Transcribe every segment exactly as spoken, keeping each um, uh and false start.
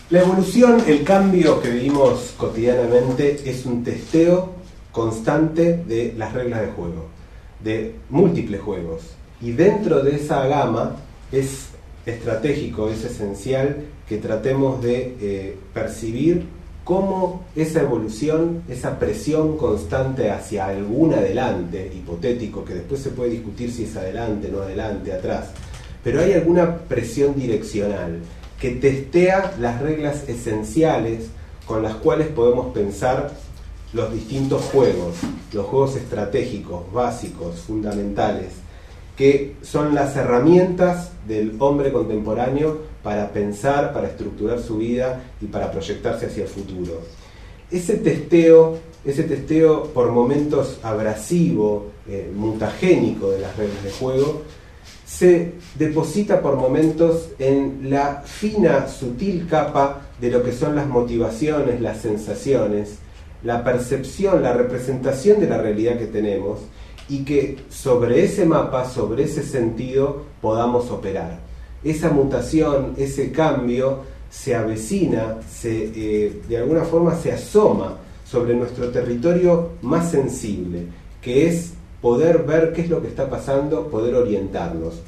La evolución, el cambio que vivimos cotidianamente es un testeo constante de las reglas de juego, de múltiples juegos. Y dentro de esa gama es estratégico, es esencial que tratemos de eh, percibir cómo esa evolución, esa presión constante hacia algún adelante hipotético, que después se puede discutir si es adelante, no adelante, atrás, pero hay alguna presión direccional que testea las reglas esenciales con las cuales podemos pensar los distintos juegos, los juegos estratégicos, básicos, fundamentales, que son las herramientas del hombre contemporáneo para pensar, para estructurar su vida y para proyectarse hacia el futuro. Ese testeo, ese testeo por momentos abrasivo, eh, mutagénico de las reglas de juego, se deposita por momentos en la fina, sutil capa de lo que son las motivaciones, las sensaciones, la percepción, la representación de la realidad que tenemos, y que sobre ese mapa, sobre ese sentido, podamos operar. Esa mutación, ese cambio, se avecina, se, eh, de alguna forma se asoma sobre nuestro territorio más sensible, que es poder ver qué es lo que está pasando, poder orientarnos.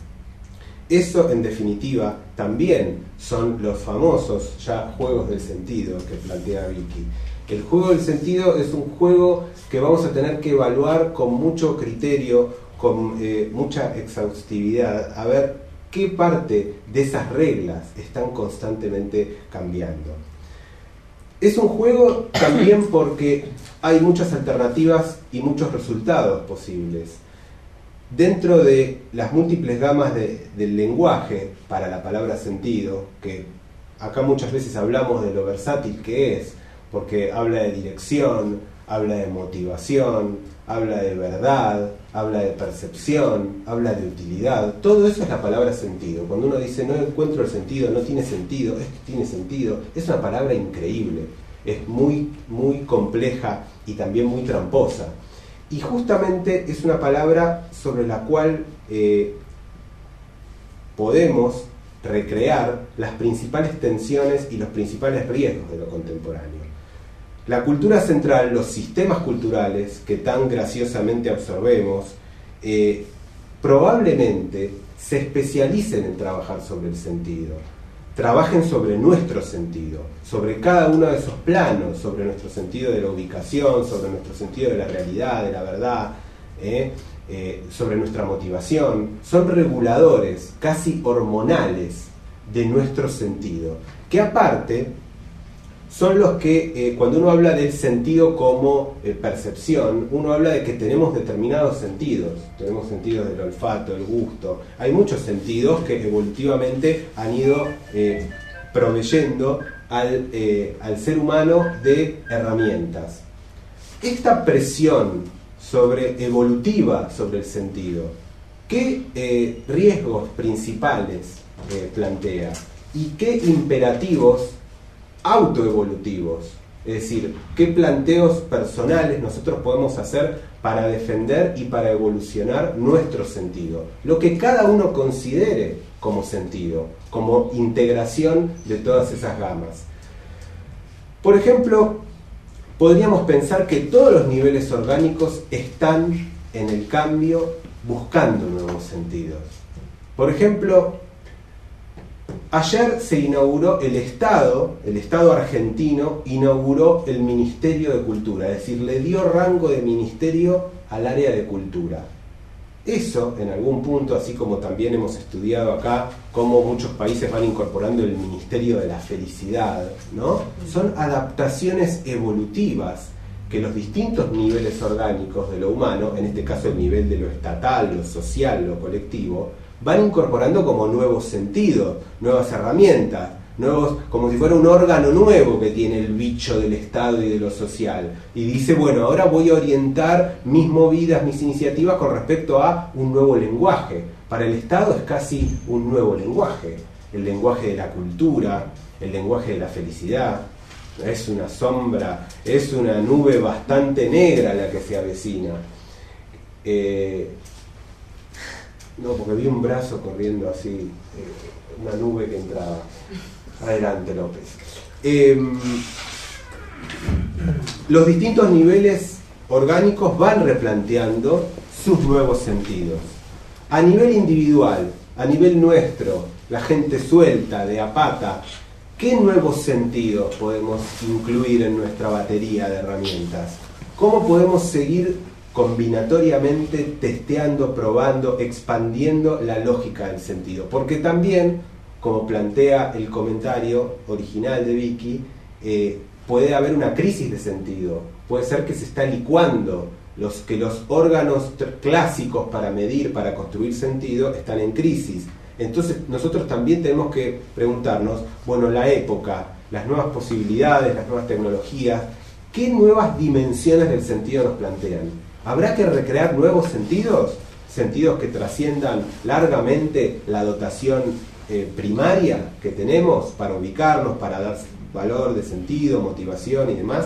Eso, en definitiva, también son los famosos ya juegos del sentido que plantea Vicky. El juego del sentido es un juego que vamos a tener que evaluar con mucho criterio, con eh, mucha exhaustividad, a ver qué parte de esas reglas están constantemente cambiando. Es un juego también porque hay muchas alternativas y muchos resultados posibles. Dentro de las múltiples gamas de, del lenguaje para la palabra sentido, que acá muchas veces hablamos de lo versátil que es, porque habla de dirección, habla de motivación, habla de verdad, habla de percepción, habla de utilidad. Todo eso es la palabra sentido. Cuando uno dice no encuentro el sentido, no tiene sentido, es que tiene sentido, es una palabra increíble, es muy, muy compleja y también muy tramposa. Y justamente es una palabra sobre la cual eh, podemos recrear las principales tensiones y los principales riesgos de lo contemporáneo. La cultura central, los sistemas culturales que tan graciosamente absorbemos, eh, probablemente se especialicen en trabajar sobre el sentido, trabajen sobre nuestro sentido, sobre cada uno de esos planos, sobre nuestro sentido de la ubicación, sobre nuestro sentido de la realidad, de la verdad, eh, eh, sobre nuestra motivación. Son reguladores casi hormonales de nuestro sentido, que aparte son los que, eh, cuando uno habla del sentido como eh, percepción, uno habla de que tenemos determinados sentidos. Tenemos sentidos del olfato, el gusto. Hay muchos sentidos que evolutivamente han ido eh, proveyendo al, eh, al ser humano de herramientas. Esta presión sobre, evolutiva sobre el sentido, ¿qué eh, riesgos principales eh, plantea? ¿Y qué imperativos autoevolutivos? Es decir, qué planteos personales nosotros podemos hacer para defender y para evolucionar nuestro sentido, lo que cada uno considere como sentido, como integración de todas esas gamas. Por ejemplo, podríamos pensar que todos los niveles orgánicos están en el cambio buscando nuevos sentidos. Por ejemplo, ayer se inauguró el Estado, el Estado argentino inauguró el Ministerio de Cultura, es decir, le dio rango de ministerio al área de cultura. Eso, en algún punto, así como también hemos estudiado acá, cómo muchos países van incorporando el Ministerio de la Felicidad, ¿no? Son adaptaciones evolutivas que los distintos niveles orgánicos de lo humano, en este caso el nivel de lo estatal, lo social, lo colectivo, van incorporando como nuevos sentidos, nuevas herramientas, nuevos, como si fuera un órgano nuevo que tiene el bicho del Estado y de lo social. Y dice, bueno, ahora voy a orientar mis movidas, mis iniciativas con respecto a un nuevo lenguaje. Para el Estado es casi un nuevo lenguaje, el lenguaje de la cultura, el lenguaje de la felicidad. Es una sombra, es una nube bastante negra la que se avecina. Eh, No, porque vi un brazo corriendo así, eh, una nube que entraba. Adelante, López. Eh, los distintos niveles orgánicos van replanteando sus nuevos sentidos. A nivel individual, a nivel nuestro, la gente suelta, de a pata, ¿qué nuevos sentidos podemos incluir en nuestra batería de herramientas? ¿Cómo podemos seguir combinatoriamente testeando, probando, expandiendo la lógica del sentido? Porque también, como plantea el comentario original de Vicky, eh, puede haber una crisis de sentido. Puede ser que se está licuando, los, que los órganos clásicos para medir, para construir sentido, están en crisis. Entonces nosotros también tenemos que preguntarnos, bueno, la época, las nuevas posibilidades, las nuevas tecnologías, ¿qué nuevas dimensiones del sentido nos plantean? ¿Habrá que recrear nuevos sentidos? Sentidos que trasciendan largamente la dotación eh, primaria que tenemos para ubicarnos, para dar valor de sentido, motivación y demás.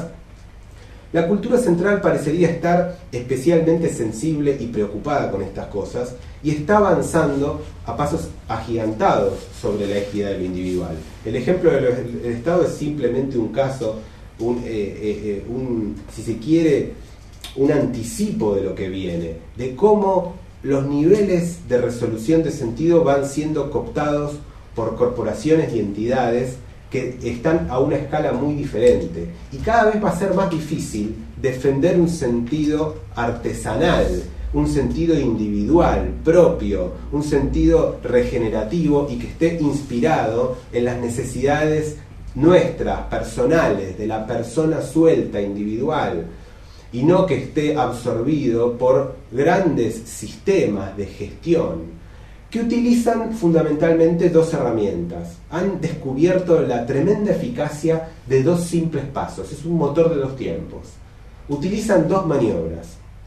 La cultura central parecería estar especialmente sensible y preocupada con estas cosas y está avanzando a pasos agigantados sobre la equidad de lo individual. El ejemplo del Estado es simplemente un caso, un, eh, eh, un, si se quiere, un anticipo de lo que viene, de cómo los niveles de resolución de sentido van siendo cooptados por corporaciones y entidades que están a una escala muy diferente. Y cada vez va a ser más difícil defender un sentido artesanal, un sentido individual, propio, un sentido regenerativo y que esté inspirado en las necesidades nuestras, personales, de la persona suelta, individual, y no que esté absorbido por grandes sistemas de gestión que utilizan fundamentalmente dos herramientas. Han descubierto la tremenda eficacia de dos simples pasos. Es un motor de dos tiempos. Utilizan dos maniobras: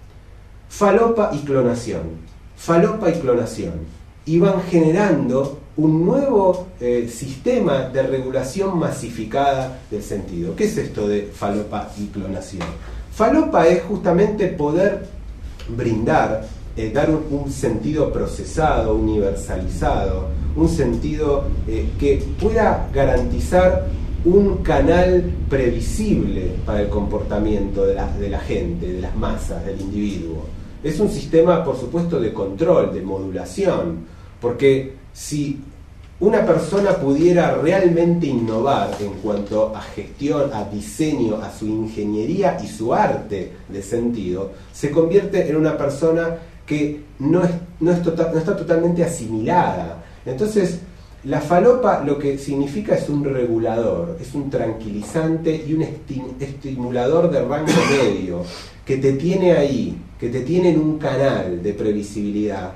falopa y clonación. Falopa y clonación. Y van generando un nuevo eh, sistema de regulación masificada del sentido. ¿Qué es esto de falopa y clonación? Falopa es justamente poder brindar, Eh, dar un, un sentido procesado, universalizado, un sentido eh, que pueda garantizar un canal previsible para el comportamiento de la, de la gente, de las masas, del individuo. Es un sistema, por supuesto, de control, de modulación, porque si una persona pudiera realmente innovar en cuanto a gestión, a diseño, a su ingeniería y su arte de sentido, se convierte en una persona que no, es, no, es total, no está totalmente asimilada. Entonces, la falopa lo que significa es un regulador, es un tranquilizante y un esti- estimulador de rango medio, que te tiene ahí, que te tiene en un canal de previsibilidad.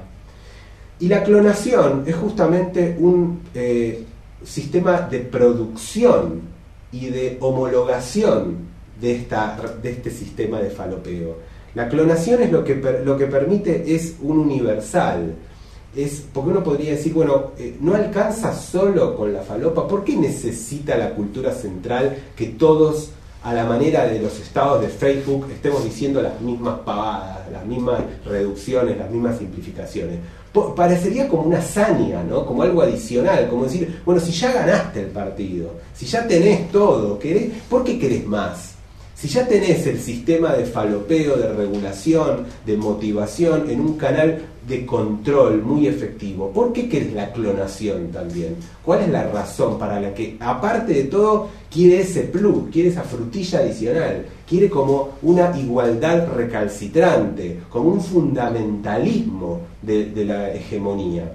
Y la clonación es justamente un eh, sistema de producción y de homologación de, esta, de este sistema de falopeo. La clonación es lo que, per, lo que permite, es un universal. Es, porque uno podría decir, bueno, eh, no alcanza solo con la falopa. ¿Por qué necesita la cultura central que todos, a la manera de los estados de Facebook, estemos diciendo las mismas pavadas, las mismas reducciones, las mismas simplificaciones? Po- parecería como una hazaña, ¿no? Como algo adicional, como decir, bueno, si ya ganaste el partido, si ya tenés todo, ¿querés? ¿Por qué querés más? Si ya tenés el sistema de falopeo, de regulación, de motivación en un canal de control muy efectivo, ¿por qué querés la clonación también? ¿Cuál es la razón para la que, aparte de todo, quiere ese plus, quiere esa frutilla adicional, quiere como una igualdad recalcitrante, como un fundamentalismo de, de la hegemonía?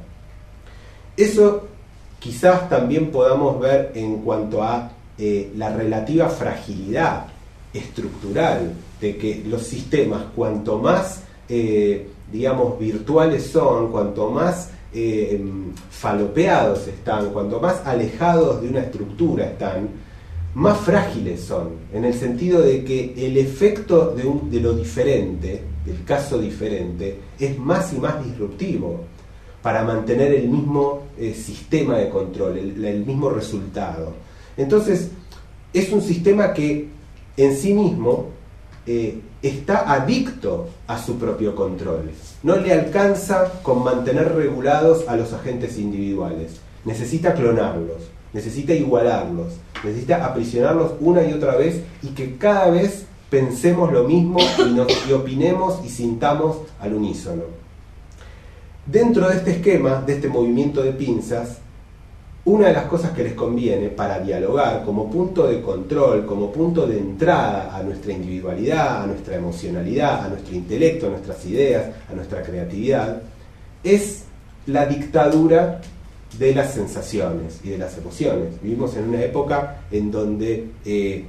Eso quizás también podamos ver en cuanto a eh, la relativa fragilidad estructural de que los sistemas, cuanto más eh, digamos virtuales son, cuanto más eh, falopeados están, cuanto más alejados de una estructura están, más frágiles son, en el sentido de que el efecto de, un, de lo diferente, del caso diferente, es más y más disruptivo para mantener el mismo eh, sistema de control, el, el mismo resultado. Entonces, es un sistema que en sí mismo eh, está adicto a su propio control. No le alcanza con mantener regulados a los agentes individuales. Necesita clonarlos. necesita igualarlos, necesita aprisionarlos una y otra vez y que cada vez pensemos lo mismo y, nos, y opinemos y sintamos al unísono. Dentro de este esquema, de este movimiento de pinzas, una de las cosas que les conviene para dialogar como punto de control, como punto de entrada a nuestra individualidad, a nuestra emocionalidad, a nuestro intelecto, a nuestras ideas, a nuestra creatividad, es la dictadura de las sensaciones y de las emociones. Vivimos en una época en donde eh,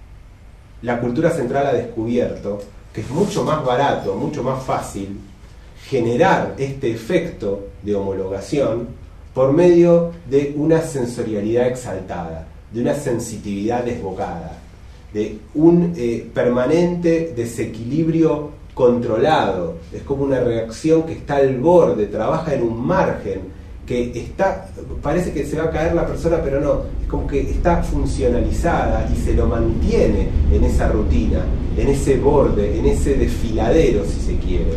la cultura central ha descubierto que es mucho más barato, mucho más fácil generar este efecto de homologación por medio de una sensorialidad exaltada, de una sensitividad desbocada, de un eh, permanente desequilibrio controlado. Es como una reacción que está al borde, trabaja en un margen, que está, parece que se va a caer la persona, pero no, es como que está funcionalizada y se lo mantiene en esa rutina, en ese borde, en ese desfiladero, si se quiere.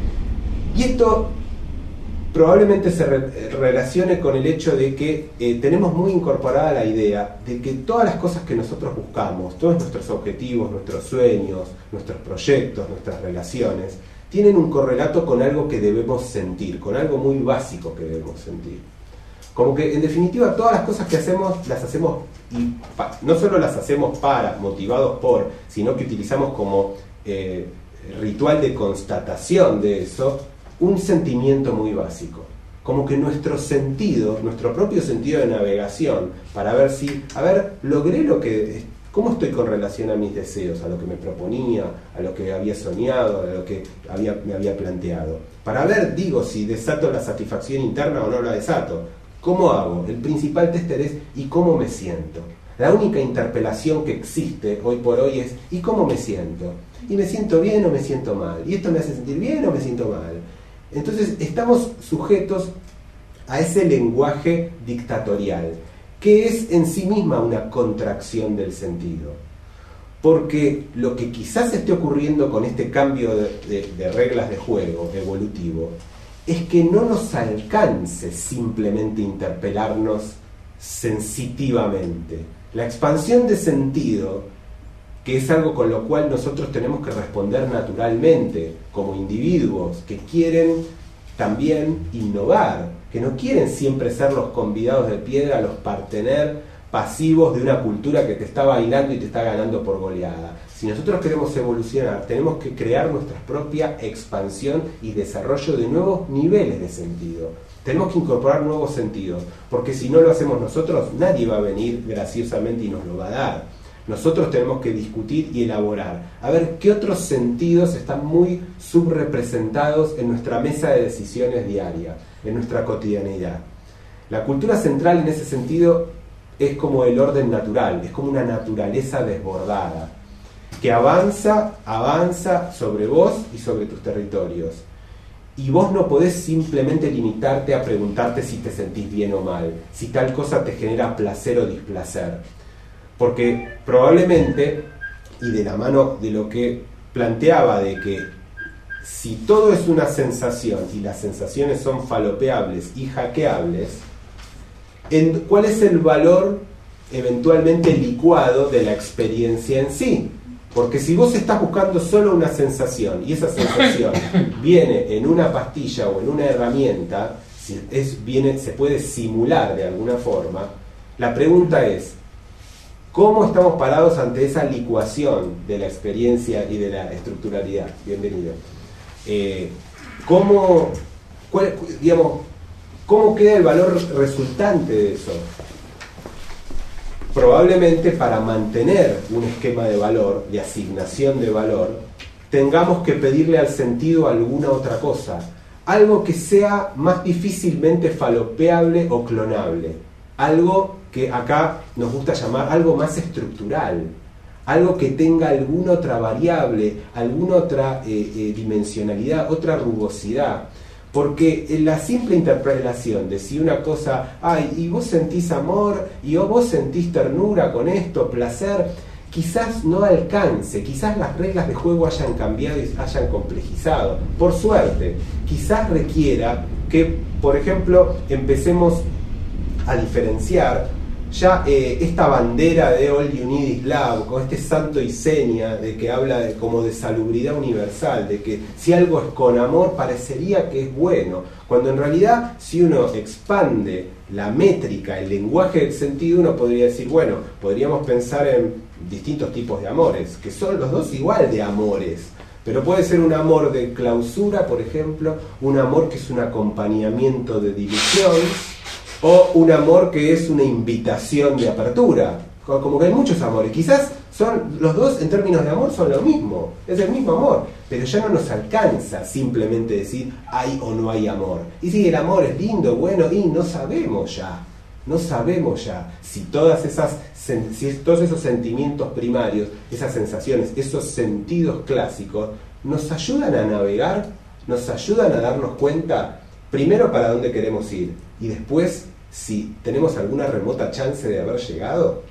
Y esto probablemente se re relacione con el hecho de que eh, tenemos muy incorporada la idea de que todas las cosas que nosotros buscamos, todos nuestros objetivos, nuestros sueños, nuestros proyectos, nuestras relaciones, tienen un correlato con algo que debemos sentir, con algo muy básico que debemos sentir. Como que en definitiva todas las cosas que hacemos, las hacemos, y no solo las hacemos para, motivados por, sino que utilizamos como eh, ritual de constatación de eso, un sentimiento muy básico, como que nuestro sentido, nuestro propio sentido de navegación, para ver si, a ver, logré lo que, cómo estoy con relación a mis deseos, a lo que me proponía, a lo que había soñado, a lo que había, me había planteado, para ver, digo, si desato la satisfacción interna o no la desato. ¿Cómo hago? El principal tester es ¿y cómo me siento? La única interpelación que existe hoy por hoy es ¿y cómo me siento? ¿Y me siento bien o me siento mal? ¿Y esto me hace sentir bien o me siento mal? Entonces estamos sujetos a ese lenguaje dictatorial, que es en sí misma una contracción del sentido. Porque lo que quizás esté ocurriendo con este cambio de, de, de reglas de juego evolutivo es que no nos alcance simplemente interpelarnos sensitivamente. La expansión de sentido, que es algo con lo cual nosotros tenemos que responder naturalmente como individuos que quieren también innovar, que no quieren siempre ser los convidados de piedra, los partener pasivos de una cultura que te está bailando y te está ganando por goleada. Si nosotros queremos evolucionar, tenemos que crear nuestra propia expansión y desarrollo de nuevos niveles de sentido. Tenemos que incorporar nuevos sentidos, porque si no lo hacemos nosotros, nadie va a venir graciosamente y nos lo va a dar. Nosotros tenemos que discutir y elaborar, a ver qué otros sentidos están muy subrepresentados en nuestra mesa de decisiones diaria, en nuestra cotidianeidad. La cultura central en ese sentido es como el orden natural, es como una naturaleza desbordada, que avanza, avanza sobre vos y sobre tus territorios. Y vos no podés simplemente limitarte a preguntarte si te sentís bien o mal, si tal cosa te genera placer o displacer. Porque probablemente, y de la mano de lo que planteaba de que si todo es una sensación y las sensaciones son falopeables y hackeables, en, ¿cuál es el valor eventualmente licuado de la experiencia en sí? Porque si vos estás buscando solo una sensación y esa sensación viene en una pastilla o en una herramienta, si es, viene, se puede simular de alguna forma, la pregunta es, ¿cómo estamos parados ante esa licuación de la experiencia y de la estructuralidad? Bienvenido. Eh, ¿cómo, cuál, digamos, ¿Cómo queda el valor resultante de eso? Probablemente para mantener un esquema de valor, de asignación de valor, tengamos que pedirle al sentido alguna otra cosa, algo que sea más difícilmente falopeable o clonable, algo que acá nos gusta llamar algo más estructural, algo que tenga alguna otra variable, alguna otra eh, eh, dimensionalidad, otra rugosidad. Porque en la simple interpelación de si una cosa, ay, y vos sentís amor, y vos sentís ternura con esto, placer, quizás no alcance, quizás las reglas de juego hayan cambiado y hayan complejizado, por suerte. Quizás requiera que, por ejemplo, empecemos a diferenciar ya eh, esta bandera de All You Need Is Love, con este santo y seña de que habla de, como de salubridad universal, de que si algo es con amor parecería que es bueno, cuando en realidad si uno expande la métrica, el lenguaje del sentido, uno podría decir, bueno, podríamos pensar en distintos tipos de amores, que son los dos igual de amores, pero puede ser un amor de clausura, por ejemplo, un amor que es un acompañamiento de división, o un amor que es una invitación de apertura. Como que hay muchos amores, quizás son los dos en términos de amor son lo mismo, es el mismo amor, pero ya no nos alcanza simplemente decir hay o no hay amor. Y si el amor es lindo, bueno, y no sabemos ya, no sabemos ya si todas esas, si todos esos sentimientos primarios, esas sensaciones, esos sentidos clásicos nos ayudan a navegar, nos ayudan a darnos cuenta primero para dónde queremos ir y después si tenemos alguna remota chance de haber llegado.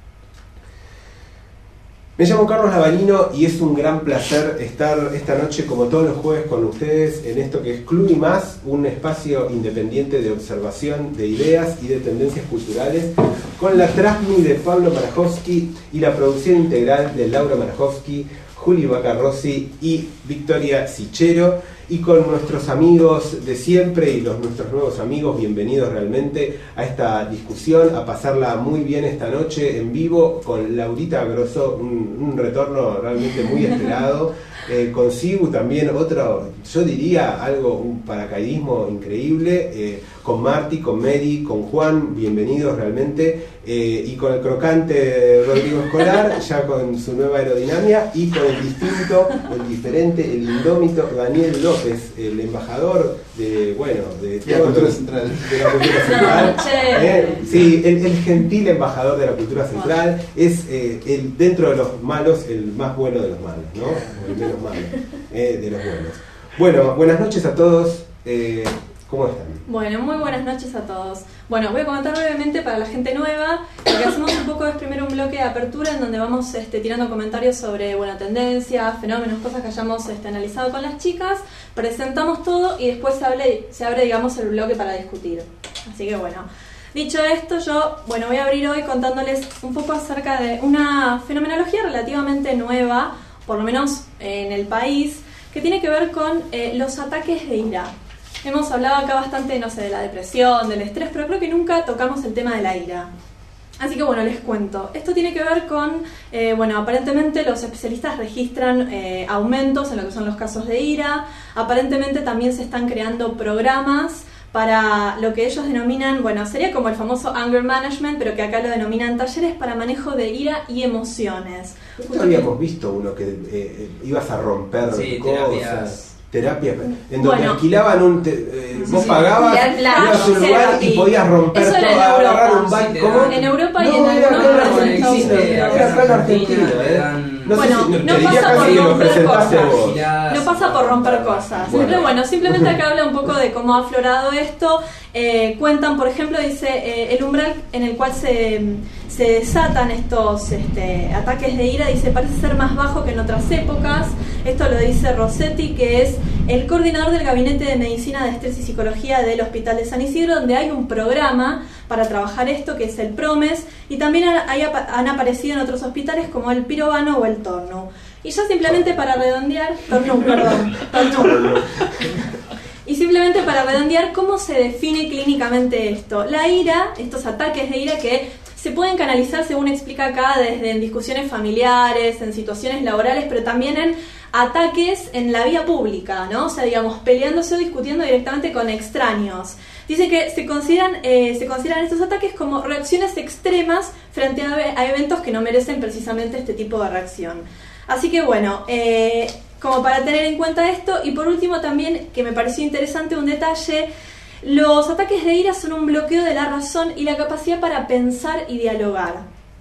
Me llamo Carlos Lavalino y es un gran placer estar esta noche, como todos los jueves, con ustedes en esto que es Club y Más, un espacio independiente de observación de ideas y de tendencias culturales, con la Trasmi de Pablo Marajowski y la producción integral de Laura Marajowski, Juli Bacarrossi y Victoria Sichero, y con nuestros amigos de siempre y los nuestros nuevos amigos, bienvenidos realmente a esta discusión, a pasarla muy bien esta noche en vivo con Laurita Grosso, un, un retorno realmente muy esperado, eh, con Sibu también otro, yo diría algo, un paracaidismo increíble, eh, con Marti, con Mary, con Juan, bienvenidos realmente, eh, y con el crocante Rodrigo Escolar, ya con su nueva aerodinámica, y con el distinto, el diferente, el indómito Daniel López, el embajador de, bueno, de, de la cultura central. De la cultura central. eh, sí, el, el gentil embajador de la cultura central, es eh, el, dentro de los malos, el más bueno de los malos, ¿no? O el menos malo eh, de los buenos. Bueno, buenas noches a todos. Eh, ¿Cómo están? Bueno, muy buenas noches a todos. Bueno, voy a comentar brevemente para la gente nueva. Lo que hacemos un poco es primero un bloque de apertura en donde vamos este, tirando comentarios sobre bueno, tendencias, fenómenos, cosas que hayamos este, analizado con las chicas. Presentamos todo y después se abre, se abre digamos, el bloque para discutir. Así que bueno, dicho esto, yo bueno, voy a abrir hoy contándoles un poco acerca de una fenomenología relativamente nueva, por lo menos en el país, que tiene que ver con eh, los ataques de ira. Hemos hablado acá bastante, no sé, de la depresión, del estrés, pero creo que nunca tocamos el tema de la ira. Así que bueno, les cuento. Esto tiene que ver con, eh, bueno, aparentemente los especialistas registran eh, aumentos en lo que son los casos de ira. Aparentemente también se están creando programas para lo que ellos denominan, bueno, sería como el famoso anger management, pero que acá lo denominan talleres para manejo de ira y emociones. Nosotros habíamos visto uno que eh, ibas a romper sí, cosas. Terapias. Terapia, en donde bueno, alquilaban un... Te, eh, sí, vos sí, pagabas, la, la, ibas a un lugar y podías romper eso todo, era en agarrar Europa. un baile. Sí, ¿Cómo? En Europa no, y en era algunos acá en lugares en Estados Argentina, Unidos. era acá en Argentina, ¿eh? No bueno, sé si, no te diría pasa por casi que lo romper presentaste cosas. vos. No pasa por romper cosas. Bueno, Simple, bueno simplemente acá habla un poco de cómo ha aflorado esto. Eh, cuentan, por ejemplo, dice eh, el umbral en el cual se, se desatan estos este, ataques de ira, dice, parece ser más bajo que en otras épocas. Esto lo dice Rossetti, que es el coordinador del Gabinete de Medicina de Estrés y Psicología del Hospital de San Isidro, donde hay un programa para trabajar esto, que es el PROMES, y también hay, han aparecido en otros hospitales como el Pirovano o el Tornu. Y ya simplemente para redondear, Tornu, perdón, Tornu. Y simplemente para redondear, ¿cómo se define clínicamente esto? La ira, estos ataques de ira que se pueden canalizar, según explica acá, desde en discusiones familiares, en situaciones laborales, pero también en ataques en la vía pública, ¿no? O sea, digamos, peleándose o discutiendo directamente con extraños. Dice que se consideran, eh, se consideran estos ataques como reacciones extremas frente a, a eventos que no merecen precisamente este tipo de reacción. Así que bueno, eh, como para tener en cuenta esto, y por último también, que me pareció interesante un detalle, los ataques de ira son un bloqueo de la razón y la capacidad para pensar y dialogar.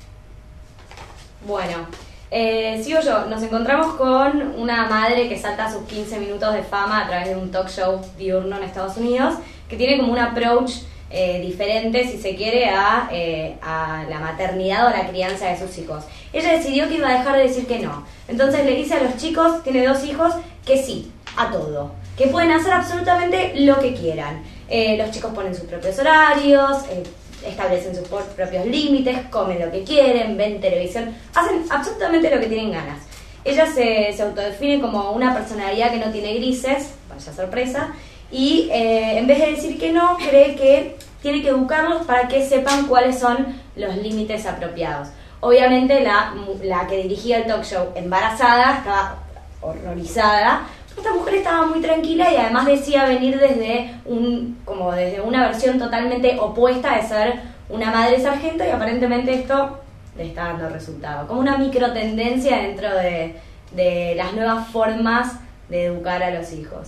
Bueno, eh, sigo yo. Nos encontramos con una madre que salta sus quince minutos de fama a través de un talk show diurno en Estados Unidos, que tiene como un approach eh, diferente, si se quiere, a, eh, a la maternidad o a la crianza de sus hijos. Ella decidió que iba a dejar de decir que no. Entonces le dice a los chicos, tiene dos hijos, que sí, a todo. Que pueden hacer absolutamente lo que quieran. Eh, los chicos ponen sus propios horarios, eh, establecen sus propios límites, comen lo que quieren, ven televisión, hacen absolutamente lo que tienen ganas. Ella se, se autodefine como una personalidad que no tiene grises, vaya sorpresa, y eh, en vez de decir que no, cree que tiene que educarlos para que sepan cuáles son los límites apropiados. Obviamente la, la que dirigía el talk show, embarazada, estaba horrorizada. Esta mujer estaba muy tranquila y además decía venir desde un como desde una versión totalmente opuesta de ser una madre sargento, y aparentemente esto le está dando resultado. Como una micro tendencia dentro de, de las nuevas formas de educar a los hijos.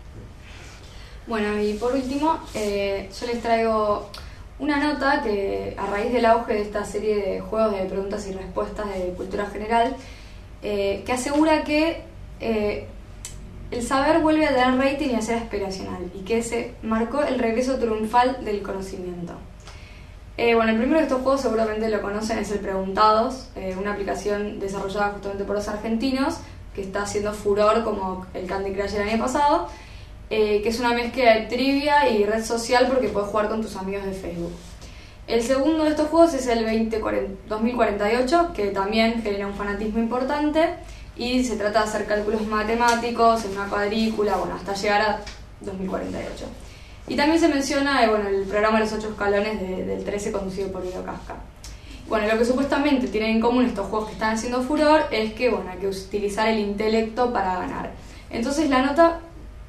Bueno, y por último, eh, yo les traigo una nota que a raíz del auge de esta serie de juegos de preguntas y respuestas de cultura general, eh, que asegura que eh, el saber vuelve a tener rating y a ser aspiracional, y que se marcó el regreso triunfal del conocimiento. Eh, bueno, el primero de estos juegos seguramente lo conocen, es el Preguntados, eh, una aplicación desarrollada justamente por los argentinos, que está haciendo furor como el Candy Crush el año pasado, eh, que es una mezcla de trivia y red social porque puedes jugar con tus amigos de Facebook. El segundo de estos juegos es el dos mil cuarenta y ocho, que también genera un fanatismo importante, y se trata de hacer cálculos matemáticos en una cuadrícula, bueno, hasta llegar a dos mil cuarenta y ocho. Y también se menciona eh, bueno, el programa Los Ocho Escalones de, del trece, conducido por Guido Casca. Bueno, lo que supuestamente tienen en común estos juegos que están haciendo furor es que, bueno, hay que utilizar el intelecto para ganar. Entonces la nota,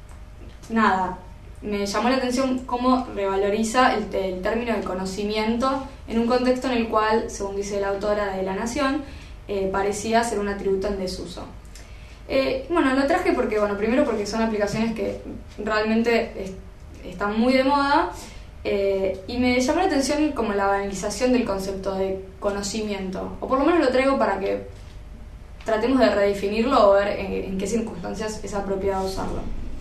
nada, me llamó la atención cómo revaloriza el, el término de conocimiento en un contexto en el cual, según dice la autora de La Nación, eh, parecía ser un atributo en desuso. Eh, bueno, lo traje porque, bueno, primero porque son aplicaciones que realmente es, están muy de moda, eh, y me llamó la atención como la banalización del concepto de conocimiento, o por lo menos lo traigo para que tratemos de redefinirlo o ver en, en qué circunstancias es apropiado usarlo.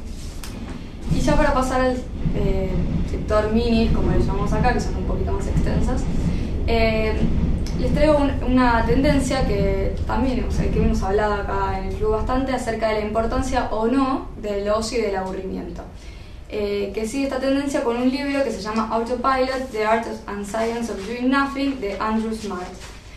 Y ya para pasar al eh, sector mini, como le llamamos acá, que son un poquito más extensas, eh, les traigo un, una tendencia que también, o sea, que hemos hablado acá en el club bastante acerca de la importancia o no del ocio y del aburrimiento. Eh, que sigue esta tendencia con un libro que se llama Autopilot, The Art and Science of Doing Nothing, de Andrew Smart,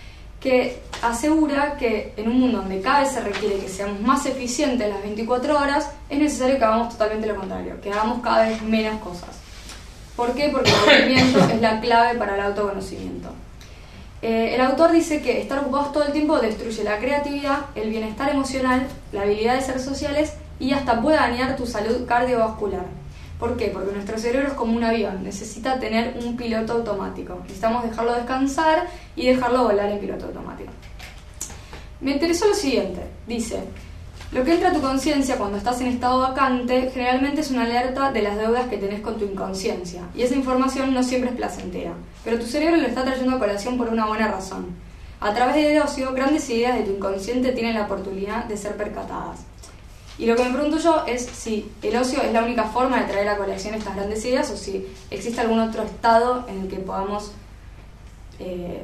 que asegura que en un mundo donde cada vez se requiere que seamos más eficientes las veinticuatro horas, es necesario que hagamos totalmente lo contrario, que hagamos cada vez menos cosas. ¿Por qué? Porque el aburrimiento es la clave para el autoconocimiento. Eh, el autor dice que estar ocupados todo el tiempo destruye la creatividad, el bienestar emocional, la habilidad de ser sociales y hasta puede dañar tu salud cardiovascular. ¿Por qué? Porque nuestro cerebro es como un avión, necesita tener un piloto automático. Necesitamos dejarlo descansar y dejarlo volar en piloto automático. Me interesó lo siguiente, dice: lo que entra a tu conciencia cuando estás en estado vacante generalmente es una alerta de las deudas que tenés con tu inconsciencia, y esa información no siempre es placentera, pero tu cerebro lo está trayendo a colación por una buena razón. A través del ocio, grandes ideas de tu inconsciente tienen la oportunidad de ser percatadas. Y lo que me pregunto yo es si el ocio es la única forma de traer a colación estas grandes ideas, o si existe algún otro estado en el que podamos eh,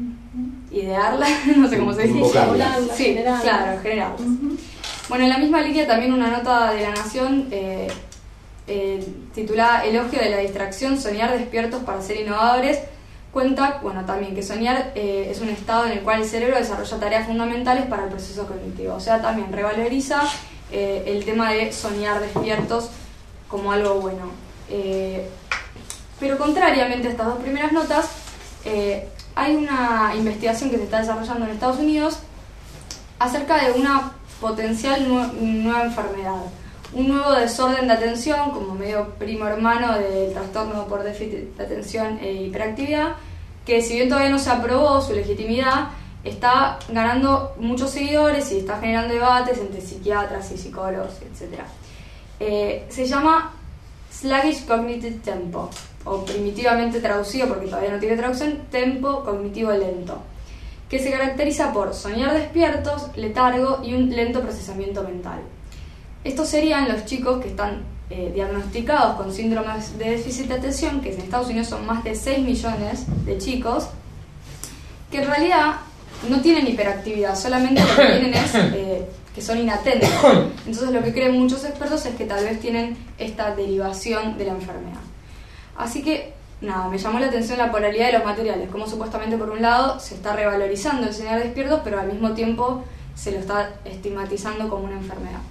idearlas, no sé cómo se dice. Invocarlas, sí, generarlas. claro, generarlas. Uh-huh. Bueno, en la misma línea también una nota de La Nación eh, eh, titulada Elogio de la distracción, soñar despiertos para ser innovadores, cuenta, bueno, también que soñar eh, es un estado en el cual el cerebro desarrolla tareas fundamentales para el proceso cognitivo. O sea, también revaloriza eh, el tema de soñar despiertos como algo bueno. Eh, pero contrariamente a estas dos primeras notas, eh, hay una investigación que se está desarrollando en Estados Unidos acerca de una potencial nu- nueva enfermedad, un nuevo desorden de atención como medio primo hermano del trastorno por déficit de atención e hiperactividad, que si bien todavía no se aprobó su legitimidad, está ganando muchos seguidores y está generando debates entre psiquiatras y psicólogos, etcétera. Eh, se llama Sluggish Cognitive Tempo, o primitivamente traducido, porque todavía no tiene traducción, tempo cognitivo lento, que se caracteriza por soñar despiertos, letargo y un lento procesamiento mental. Estos serían los chicos que están eh, diagnosticados con síndromes de déficit de atención, que en Estados Unidos son más de seis millones de chicos, que en realidad no tienen hiperactividad, solamente lo que tienen es eh, que son inatentos. Entonces lo que creen muchos expertos es que tal vez tienen esta derivación de la enfermedad. Así que nada, me llamó la atención la polaridad de los materiales, como supuestamente por un lado se está revalorizando enseñar despiertos, pero al mismo tiempo se lo está estigmatizando como una enfermedad.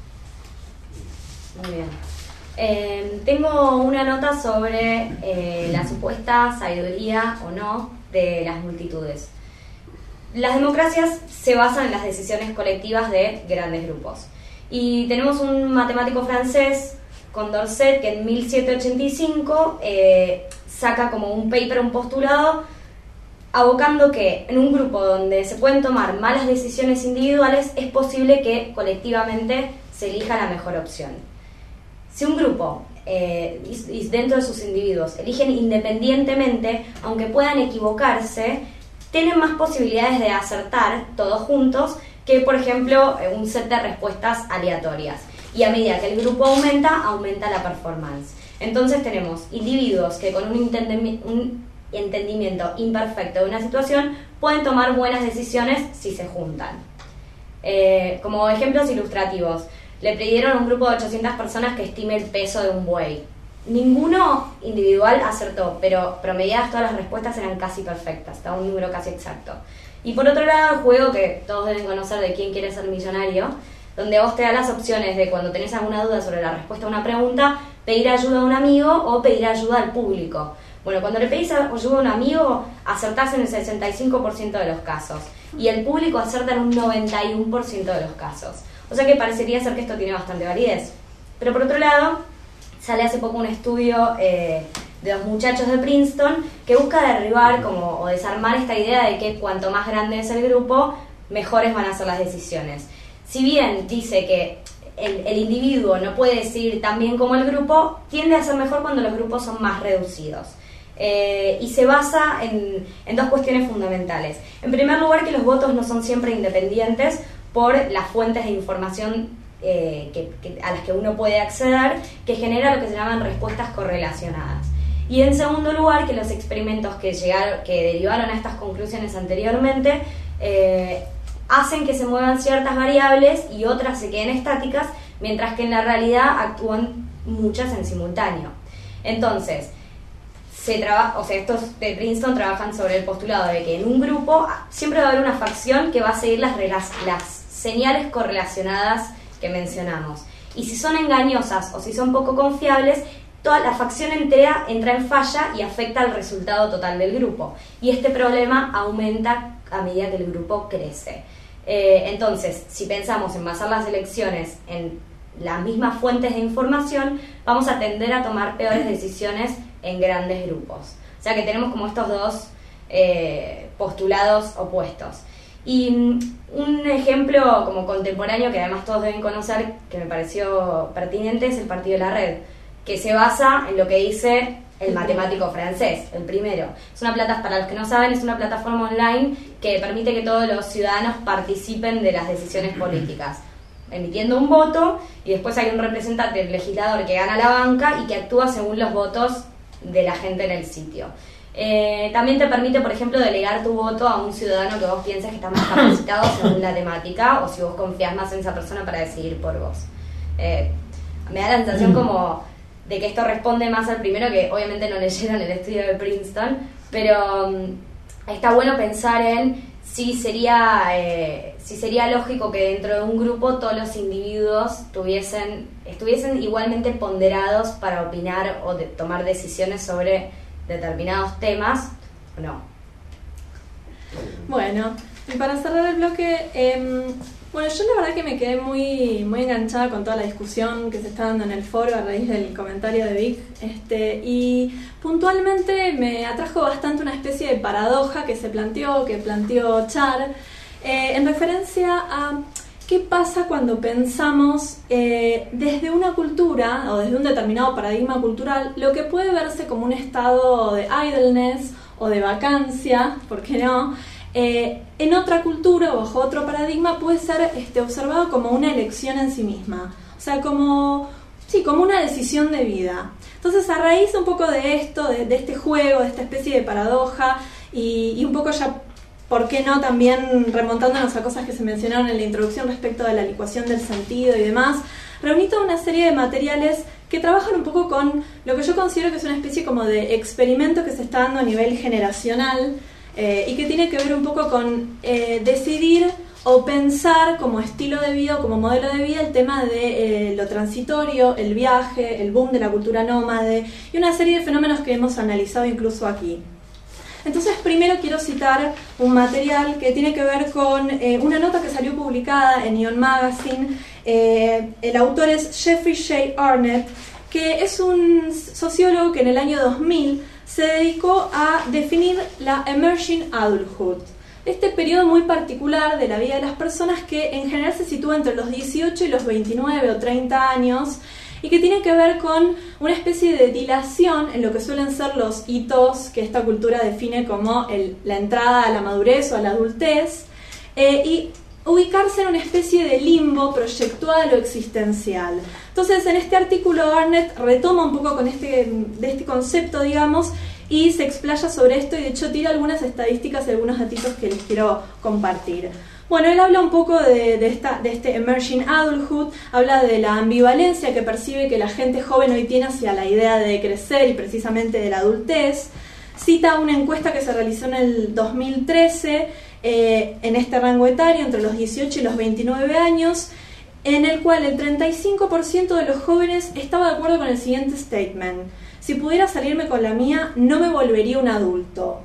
Muy bien. Eh, tengo una nota sobre eh, la supuesta sabiduría o no de las multitudes. Las democracias se basan en las decisiones colectivas de grandes grupos. Y tenemos un matemático francés, Condorcet, que en mil setecientos ochenta y cinco eh, saca como un paper, un postulado, abocando que en un grupo donde se pueden tomar malas decisiones individuales, es posible que colectivamente se elija la mejor opción. Si un grupo eh, y, y dentro de sus individuos eligen independientemente, aunque puedan equivocarse, tienen más posibilidades de acertar todos juntos que, por ejemplo, un set de respuestas aleatorias. Y a medida que el grupo aumenta, aumenta la performance. Entonces tenemos individuos que con un, entendi- un entendimiento imperfecto de una situación pueden tomar buenas decisiones si se juntan. Eh, como ejemplos ilustrativos, le pidieron a un grupo de ochocientas personas que estime el peso de un buey. Ninguno individual acertó, pero promediadas todas las respuestas eran casi perfectas, estaba un número casi exacto. Y por otro lado, el juego que todos deben conocer de quién quiere ser millonario, donde vos te das las opciones de cuando tenés alguna duda sobre la respuesta a una pregunta, pedir ayuda a un amigo o pedir ayuda al público. Bueno, cuando le pedís ayuda a un amigo, acertás en el sesenta y cinco por ciento de los casos, y el público acerta en un noventa y uno por ciento de los casos. O sea que parecería ser que esto tiene bastante validez. Pero por otro lado, sale hace poco un estudio eh, de dos muchachos de Princeton que busca derribar como, o desarmar esta idea de que cuanto más grande es el grupo, mejores van a ser las decisiones. Si bien dice que el, el individuo no puede decidir tan bien como el grupo, tiende a ser mejor cuando los grupos son más reducidos. Eh, y se basa en, en dos cuestiones fundamentales. En primer lugar, que los votos no son siempre independientes por las fuentes de información eh, que, que, a las que uno puede acceder, que genera lo que se llaman respuestas correlacionadas. Y en segundo lugar, que los experimentos que, llegaron, que derivaron a estas conclusiones anteriormente eh, hacen que se muevan ciertas variables y otras se queden estáticas, mientras que en la realidad actúan muchas en simultáneo. Entonces, se traba, o sea, estos de Princeton trabajan sobre el postulado de que en un grupo siempre va a haber una facción que va a seguir las, las señales correlacionadas que mencionamos. Y si son engañosas o si son poco confiables, toda la facción entera entra en falla y afecta al resultado total del grupo. Y este problema aumenta a medida que el grupo crece. Eh, entonces, si pensamos en basar las elecciones en las mismas fuentes de información, vamos a tender a tomar peores decisiones en grandes grupos. O sea que tenemos como estos dos eh, postulados opuestos. Y un ejemplo como contemporáneo que además todos deben conocer, que me pareció pertinente, es el Partido de la Red, que se basa en lo que dice el matemático francés, el primero. Es una plataforma, para los que no saben, es una plataforma online que permite que todos los ciudadanos participen de las decisiones políticas, emitiendo un voto, y después hay un representante, el legislador, que gana la banca y que actúa según los votos de la gente en el sitio. Eh, también te permite, por ejemplo, delegar tu voto a un ciudadano que vos pienses que está más capacitado según la temática, o si vos confías más en esa persona para decidir por vos. Eh, me da la sensación como de que esto responde más al primero, que obviamente no leyeron el estudio de Princeton, pero um, está bueno pensar en si sería, eh, si sería lógico que dentro de un grupo todos los individuos tuviesen, estuviesen igualmente ponderados para opinar o de tomar decisiones sobre determinados temas, o no. Bueno, y para cerrar el bloque, eh, bueno, yo la verdad que me quedé muy, muy enganchada con toda la discusión que se está dando en el foro a raíz del comentario de Vic, este, y puntualmente me atrajo bastante una especie de paradoja que se planteó, que planteó Char, eh, en referencia a qué pasa cuando pensamos eh, desde una cultura o desde un determinado paradigma cultural lo que puede verse como un estado de idleness o de vacancia, ¿por qué no?, Eh, en otra cultura o bajo otro paradigma puede ser este, observado como una elección en sí misma, o sea, como, sí, como una decisión de vida. Entonces, a raíz un poco de esto, de, de este juego, de esta especie de paradoja, y, y un poco ya, ¿por qué no?, también remontándonos a cosas que se mencionaron en la introducción respecto de la licuación del sentido y demás, reuní toda una serie de materiales que trabajan un poco con lo que yo considero que es una especie como de experimento que se está dando a nivel generacional eh, y que tiene que ver un poco con eh, decidir o pensar como estilo de vida o como modelo de vida el tema de eh, lo transitorio, el viaje, el boom de la cultura nómade y una serie de fenómenos que hemos analizado incluso aquí. Entonces, primero quiero citar un material que tiene que ver con eh, una nota que salió publicada en Ion Magazine. Eh, el autor es Jeffrey Shea Arnett, que es un sociólogo que en el año dos mil se dedicó a definir la emerging adulthood, este periodo muy particular de la vida de las personas que en general se sitúa entre los dieciocho y los veintinueve o treinta años, y que tiene que ver con una especie de dilación en lo que suelen ser los hitos que esta cultura define como el, la entrada a la madurez o a la adultez, eh, y ubicarse en una especie de limbo proyectual o existencial. Entonces, en este artículo Arnett retoma un poco con este, de este concepto, digamos, y se explaya sobre esto, y de hecho tira algunas estadísticas y algunos datitos que les quiero compartir. Bueno, él habla un poco de, de, esta, de este emerging adulthood, habla de la ambivalencia que percibe que la gente joven hoy tiene hacia la idea de crecer y precisamente de la adultez. Cita una encuesta que se realizó en el dos mil trece, eh, en este rango etario, entre los dieciocho y los veintinueve años, en el cual el treinta y cinco por ciento de los jóvenes estaba de acuerdo con el siguiente statement: si pudiera salirme con la mía, no me volvería un adulto.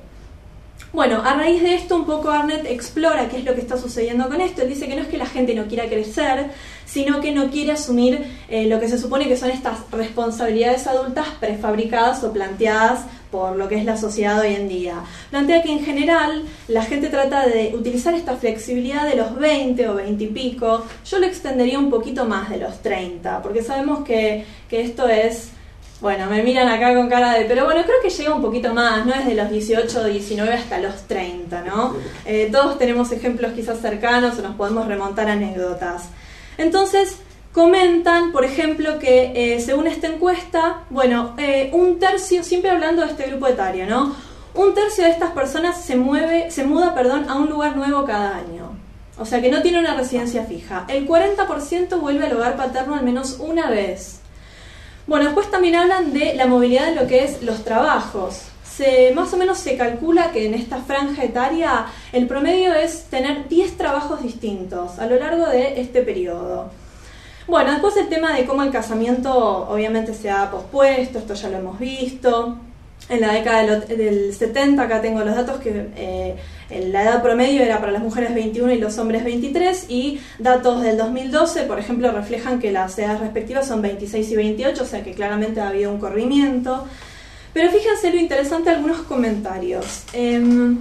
Bueno, a raíz de esto un poco Arnett explora qué es lo que está sucediendo con esto. Él dice que no es que la gente no quiera crecer, sino que no quiere asumir eh, lo que se supone que son estas responsabilidades adultas prefabricadas o planteadas por lo que es la sociedad hoy en día. Plantea que en general la gente trata de utilizar esta flexibilidad de los veinte o veinte y pico. Yo lo extendería un poquito más de los treinta, porque sabemos que, que esto es... Bueno, me miran acá con cara de... Pero bueno, creo que llega un poquito más, ¿no? Es de los dieciocho o diecinueve hasta los treinta, ¿no? Eh, todos tenemos ejemplos quizás cercanos o nos podemos remontar a anécdotas. Entonces, comentan, por ejemplo, que eh, según esta encuesta, bueno, eh, un tercio, siempre hablando de este grupo etario, ¿no? Un tercio de estas personas se mueve, se muda, perdón, a un lugar nuevo cada año. O sea, que no tiene una residencia fija. El cuarenta por ciento vuelve al hogar paterno al menos una vez. Bueno, después también hablan de la movilidad de lo que es los trabajos. Se, más o menos se calcula que en esta franja etaria el promedio es tener diez trabajos distintos a lo largo de este periodo. Bueno, después el tema de cómo el casamiento obviamente se ha pospuesto, esto ya lo hemos visto. En la década del, del setenta, acá tengo los datos, que eh, la edad promedio era para las mujeres veintiuno y los hombres veintitrés, y datos del dos mil doce, por ejemplo, reflejan que las edades respectivas son veintiséis y veintiocho, o sea que claramente ha habido un corrimiento. Pero fíjense lo interesante, algunos comentarios. Eh,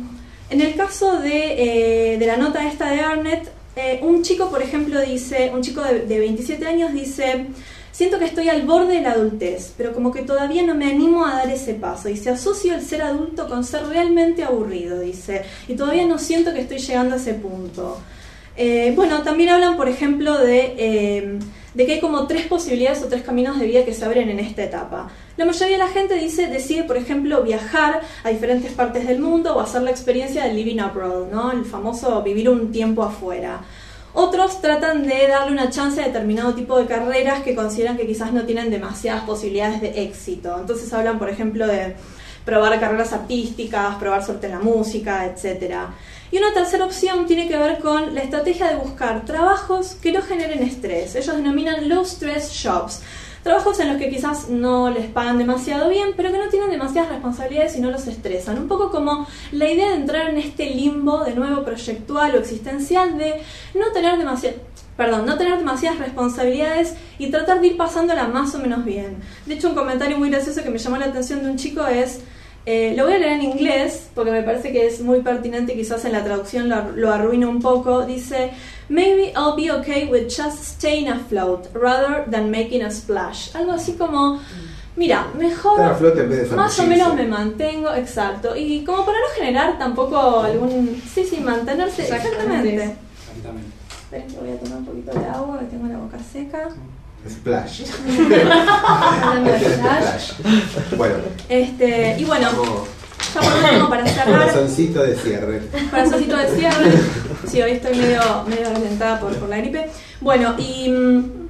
en el caso de, eh, de la nota esta de Arnett, eh, un chico, por ejemplo, dice, un chico de, de veintisiete años dice... Siento que estoy al borde de la adultez, pero como que todavía no me animo a dar ese paso. Y se asocia el ser adulto con ser realmente aburrido, dice. Y todavía no siento que estoy llegando a ese punto. Eh, bueno, también hablan, por ejemplo, de, eh, de que hay como tres posibilidades o tres caminos de vida que se abren en esta etapa. La mayoría de la gente dice, decide, por ejemplo, viajar a diferentes partes del mundo o hacer la experiencia del living abroad, ¿no? El famoso vivir un tiempo afuera. Otros tratan de darle una chance a determinado tipo de carreras que consideran que quizás no tienen demasiadas posibilidades de éxito. Entonces hablan, por ejemplo, de probar carreras artísticas, probar suerte en la música, etcétera. Y una tercera opción tiene que ver con la estrategia de buscar trabajos que no generen estrés. Ellos denominan low stress jobs. Trabajos en los que quizás no les pagan demasiado bien, pero que no tienen demasiadas responsabilidades y no los estresan. Un poco como la idea de entrar en este limbo, de nuevo proyectual o existencial, de no tener demasiadas, perdón, no tener demasiadas responsabilidades y tratar de ir pasándola más o menos bien. De hecho, un comentario muy gracioso que me llamó la atención de un chico es... Eh, lo voy a leer en inglés porque me parece que es muy pertinente y quizás en la traducción lo, lo arruino un poco. Dice: Maybe I'll be okay with just staying afloat rather than making a splash. Algo así como, mira, mejor más o menos me mantengo, exacto. Y como para no generar tampoco algún... Sí, sí, mantenerse, exactamente. Exactamente. Esperen que voy a tomar un poquito de agua, que tengo la boca seca. Splash. Splash. Bueno. Este, y bueno, ya por último, para cerrar. Corazoncito de cierre. Corazoncito de cierre. Sí, hoy estoy medio, medio alentada por, por la gripe. Bueno, y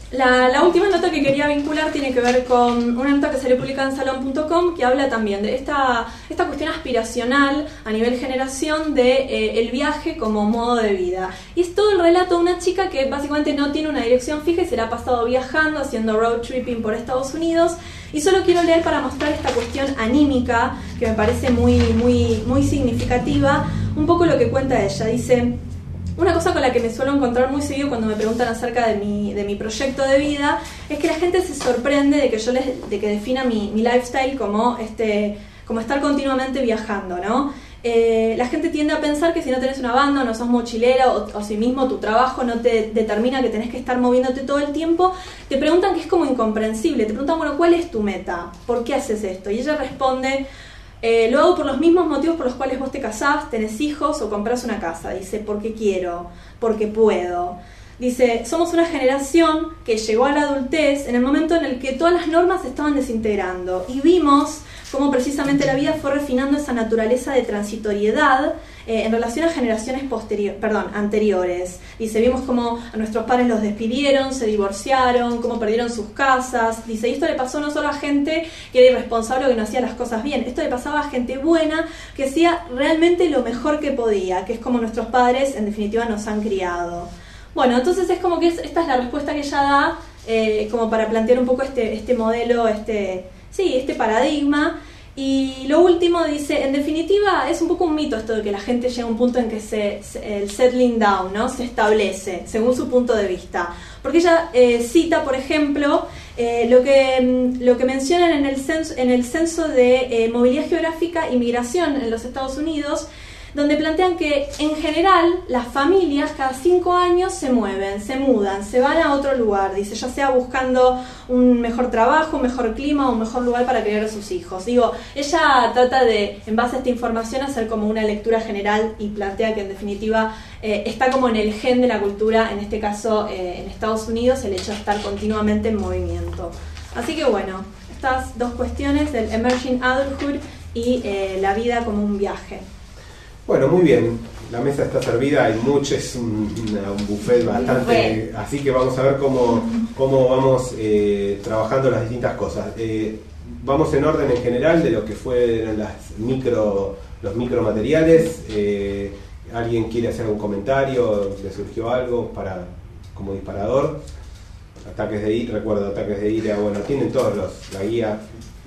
La, la última nota que quería vincular tiene que ver con una nota que salió publicada en salón punto com que habla también de esta, esta cuestión aspiracional a nivel generación de eh, el viaje como modo de vida. Y es todo el relato de una chica que básicamente no tiene una dirección fija y se la ha pasado viajando, haciendo road tripping por Estados Unidos. Y solo quiero leer para mostrar esta cuestión anímica que me parece muy, muy, muy significativa, un poco lo que cuenta ella. Dice: una cosa con la que me suelo encontrar muy seguido cuando me preguntan acerca de mi, de mi proyecto de vida es que la gente se sorprende de que yo les, de que defina mi, mi lifestyle como, este, como estar continuamente viajando, ¿no? Eh, la gente tiende a pensar que si no tenés una banda o no sos mochilera o, o si mismo tu trabajo no te determina que tenés que estar moviéndote todo el tiempo, te preguntan que es como incomprensible, te preguntan, bueno, ¿cuál es tu meta? ¿Por qué haces esto? Y ella responde: Eh, lo hago por los mismos motivos por los cuales vos te casás, tenés hijos o comprás una casa. Dice, porque quiero, porque puedo. Dice, somos una generación que llegó a la adultez en el momento en el que todas las normas se estaban desintegrando y vimos cómo precisamente la vida fue refinando esa naturaleza de transitoriedad eh, en relación a generaciones posteriores, perdón, anteriores. Dice, vimos cómo a nuestros padres los despidieron, se divorciaron, cómo perdieron sus casas. Dice, y esto le pasó no solo a gente que era irresponsable o que no hacía las cosas bien, esto le pasaba a gente buena que hacía realmente lo mejor que podía, que es como nuestros padres en definitiva nos han criado. Bueno, entonces es como que es, esta es la respuesta que ella da eh, como para plantear un poco este, este modelo, este, sí, este paradigma. Y lo último dice, en definitiva es un poco un mito esto de que la gente llega a un punto en que se, se, el settling down, ¿no? Se establece según su punto de vista. Porque ella eh, cita, por ejemplo, eh, lo, que, lo que mencionan en el censo, en el censo de eh, movilidad geográfica y migración en los Estados Unidos, donde plantean que en general las familias cada cinco años se mueven, se mudan, se van a otro lugar, dice, ya sea buscando un mejor trabajo, un mejor clima o un mejor lugar para criar a sus hijos. Digo, ella trata de, en base a esta información, hacer como una lectura general y plantea que en definitiva eh, está como en el gen de la cultura, en este caso eh, en Estados Unidos, el hecho de estar continuamente en movimiento. Así que bueno, estas dos cuestiones del emerging adulthood y eh, la vida como un viaje. Bueno, muy bien. La mesa está servida, hay mucho, es un, una, un buffet bastante... Así que vamos a ver cómo, cómo vamos eh, trabajando las distintas cosas. Eh, vamos en orden en general de lo que fueron las micro, los micromateriales. Eh, ¿Alguien quiere hacer algún comentario? ¿Le surgió algo para como disparador? Ataques de ira, recuerdo, ataques de ira, bueno, tienen todos los, la guía.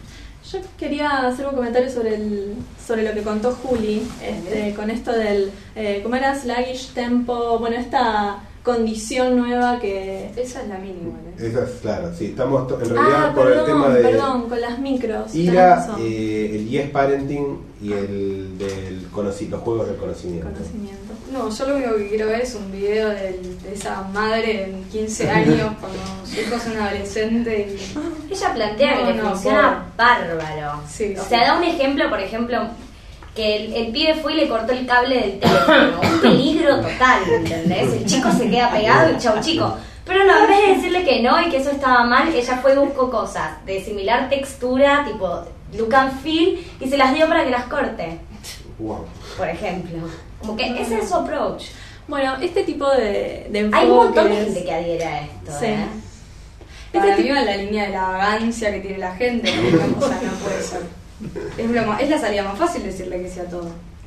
Yo quería hacer un comentario sobre el sobre lo que contó Juli, este, con esto del, eh, ¿cómo era? Sluggish tempo, bueno, esta condición nueva que... Esa es la mínima, ¿eh? Esa es, claro, sí, estamos to- en realidad ah, por perdón, el tema de... perdón, con las micros. Ira, eh, el yes parenting y el del conoci- los juegos del conocimiento. conocimiento. No, yo lo único que quiero ver es un video del, de esa madre en quince años cuando su hijo es un adolescente y... Ella plantea No, que le no, funciona bárbaro. Sí, o sí. sea, da un ejemplo, por ejemplo, que el, el pibe fue y le cortó el cable del teléfono. Un peligro total, ¿entendés? El chico se queda pegado y chau chico. Pero no, en vez de decirle que no y que eso estaba mal, ella fue y buscó cosas de similar textura, tipo look and feel, y se las dio para que las corte. Wow. Por ejemplo. Como que ese es su approach. Bueno, este tipo de, de enfoque... Hay un montón de gente que adhiere a esto, Sí. ¿eh? Para Este mí va en la línea de la vagancia que tiene la gente, o sea, no puede ser. Es, lo más- es la salida más fácil decirle que sea todo.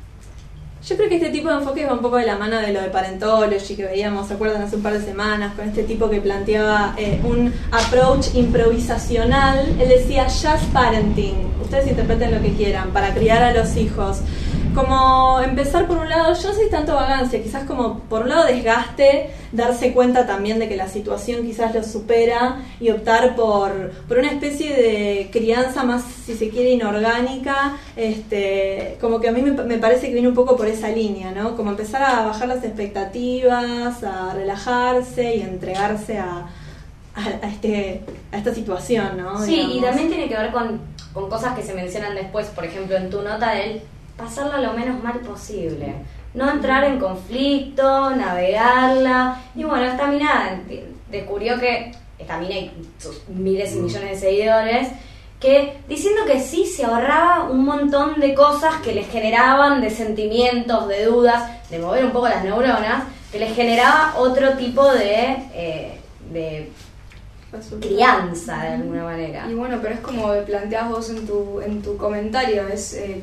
Yo creo que este tipo de enfoque va un poco de la mano de lo de Parentology que veíamos, ¿se acuerdan? Hace un par de semanas, con este tipo que planteaba eh, un approach improvisacional. Él decía just parenting, ustedes interpreten lo que quieran, para criar a los hijos. Como empezar por un lado, yo no sé si tanto vagancia, quizás como por un lado desgaste, darse cuenta también de que la situación quizás lo supera y optar por, por una especie de crianza más, si se quiere, inorgánica, este, como que a mí me, me parece que viene un poco por esa línea, ¿no? Como empezar a bajar las expectativas, a relajarse y entregarse a, a, a, este, a esta situación, ¿no? Sí, Digamos. y también tiene que ver con, con cosas que se mencionan después, por ejemplo, en tu nota de él, pasarla lo menos mal posible. No entrar en conflicto, navegarla. Y bueno, esta mina descubrió que, esta mina y sus miles y millones de seguidores, que diciendo que sí se ahorraba un montón de cosas que les generaban de sentimientos, de dudas, de mover un poco las neuronas, que les generaba otro tipo de, eh, de crianza de alguna manera. Y bueno, pero es como planteás vos en tu, en tu comentario, es eh,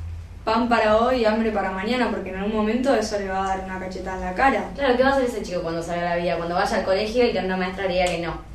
pan para hoy y hambre para mañana, porque en algún momento eso le va a dar una cachetada en la cara. Claro, ¿qué va a hacer ese chico cuando salga a la vida? Cuando vaya al colegio y que una maestra le diga que no.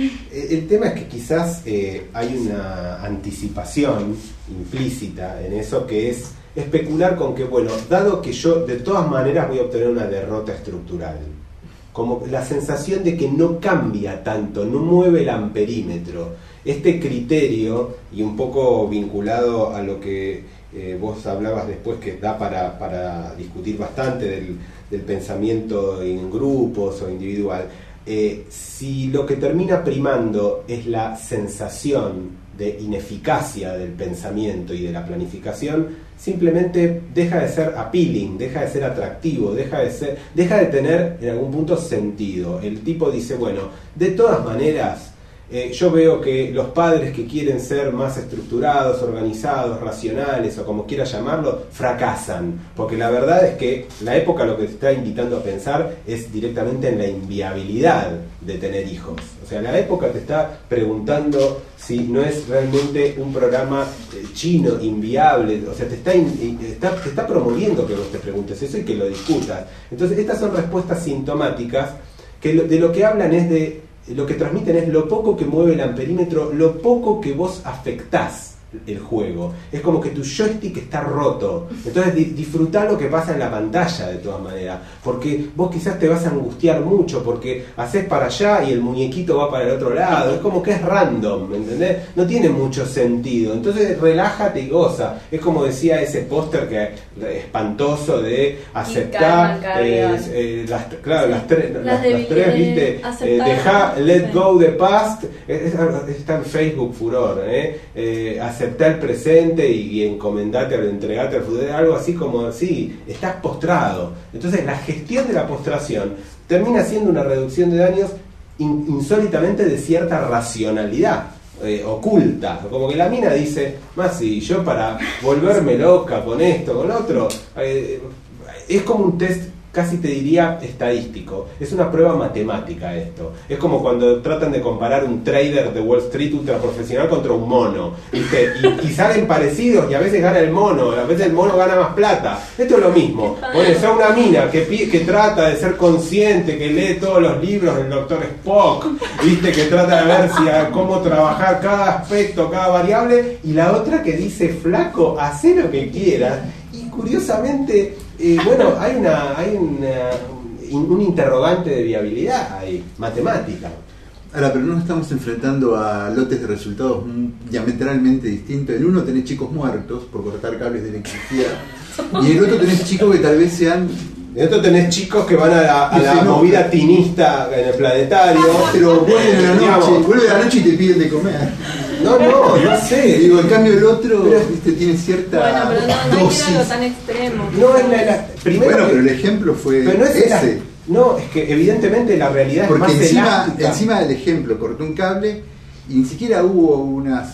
El tema es que quizás eh, hay una anticipación implícita en eso, que es especular con que, bueno, dado que yo de todas maneras voy a obtener una derrota estructural, como la sensación de que no cambia tanto, no mueve el amperímetro, este criterio, y un poco vinculado a lo que eh, vos hablabas después, que da para, para discutir bastante del, del pensamiento en grupos o individual. Eh, si lo que termina primando es la sensación de ineficacia del pensamiento y de la planificación, simplemente deja de ser appealing, deja de ser atractivo, deja de ser, deja de tener en algún punto sentido. El tipo dice, bueno, de todas maneras, eh, yo veo que los padres que quieren ser más estructurados, organizados, racionales o como quieras llamarlo, fracasan, porque la verdad es que la época lo que te está invitando a pensar es directamente en la inviabilidad de tener hijos. O sea, la época te está preguntando si no es realmente un programa eh, chino, inviable. O sea, te está, in, está, te está promoviendo que vos te preguntes eso y que lo discutas. Entonces, estas son respuestas sintomáticas que lo, de lo que hablan es de, lo que transmiten es lo poco que mueve el amperímetro, lo poco que vos afectás el juego. Es como que tu joystick está roto. Entonces di- disfrutá lo que pasa en la pantalla de todas maneras, porque vos quizás te vas a angustiar mucho porque haces para allá y el muñequito va para el otro lado. Es como que es random, ¿me entendés? No tiene mucho sentido. Entonces relájate y goza. Es como decía ese póster que espantoso de aceptar eh, eh, las, claro, las, tre- las, las, las tres, viste, eh, dejar, let sí. go the past. Es, es, está en Facebook furor, eh, eh aceptar el presente y, y encomendarte, entregarte al futuro, algo así como así, estás postrado. Entonces la gestión de la postración termina siendo una reducción de daños in, insólitamente de cierta racionalidad eh, oculta, como que la mina dice, más si yo para volverme loca con esto, con lo otro, eh, es como un test, casi te diría estadístico, es una prueba matemática esto. Es como cuando tratan de comparar un trader de Wall Street ultra profesional contra un mono, ¿viste? Y, y salen parecidos y a veces gana el mono, a veces el mono gana más plata. Esto es lo mismo. Bueno, sea una mina que, que trata de ser consciente, que lee todos los libros del doctor Spock, ¿viste? Que trata de ver si a, cómo trabajar cada aspecto, cada variable, y la otra que dice, flaco, hacé lo que quieras. Y curiosamente, eh, bueno, hay una hay una, un interrogante de viabilidad ahí, matemática. Ahora, pero no nos estamos enfrentando a lotes de resultados diametralmente distintos. En uno tenés chicos muertos por cortar cables de electricidad y en el otro tenés chicos que tal vez sean... En otro tenés chicos que van a la, a la movida tinista en el planetario, pero vuelven a la noche, vuelven a la noche y te piden de comer. No, no, no sé. Digo, en cambio el otro, pero, viste, tiene cierta bueno, pero no, no dosis. hay algo tan extremo. No es la, la primero bueno, que, pero el ejemplo fue pero no es ese. La, no, es que evidentemente la realidad porque es más encima, elástica. encima del ejemplo cortó un cable y ni siquiera hubo una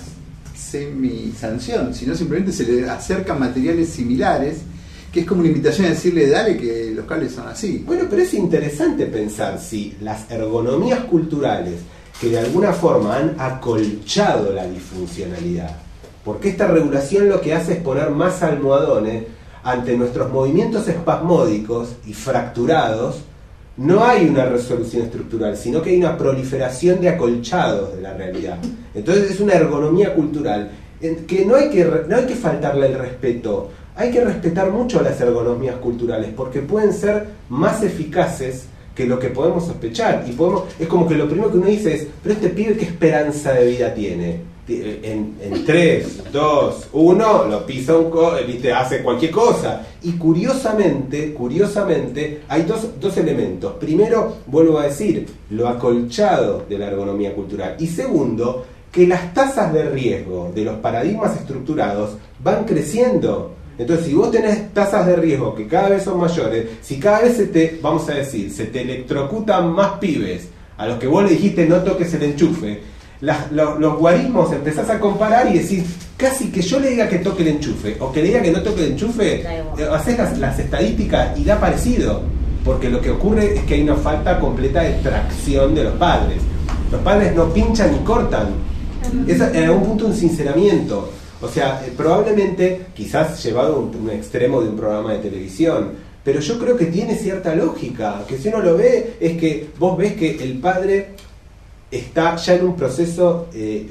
semi-sanción, sino simplemente se le acercan materiales similares, que es como una invitación a decirle, dale que los cables son así. Bueno, pero es interesante pensar si las ergonomías culturales que de alguna forma han acolchado la disfuncionalidad, porque esta regulación lo que hace es poner más almohadones ante nuestros movimientos espasmódicos y fracturados. No hay una resolución estructural, sino que hay una proliferación de acolchados de la realidad. Entonces es una ergonomía cultural que no hay que, no hay que faltarle el respeto. Hay que respetar mucho las ergonomías culturales porque pueden ser más eficaces que lo que podemos sospechar. Y podemos, es como que lo primero que uno dice es, pero este pibe, ¿qué esperanza de vida tiene? En, en tres, dos, uno, lo pisa un co, ¿viste? Hace cualquier cosa. Y curiosamente, curiosamente, hay dos, dos elementos. Primero, vuelvo a decir, lo acolchado de la ergonomía cultural. Y segundo, que las tasas de riesgo de los paradigmas estructurados van creciendo. Entonces, si vos tenés tasas de riesgo que cada vez son mayores, si cada vez se te, vamos a decir, se te electrocutan más pibes a los que vos le dijiste no toques el enchufe, las, lo, los guarismos empezás a comparar y decís, casi que yo le diga que toque el enchufe o que le diga que no toque el enchufe, eh, hacés las, las estadísticas y da parecido, porque lo que ocurre es que hay una falta completa de tracción de los padres. Los padres no pinchan ni cortan. Es en algún punto un sinceramiento. O sea, eh, probablemente, quizás llevado a un, un extremo de un programa de televisión, pero yo creo que tiene cierta lógica, que si uno lo ve, es que vos ves que el padre está ya en un proceso eh,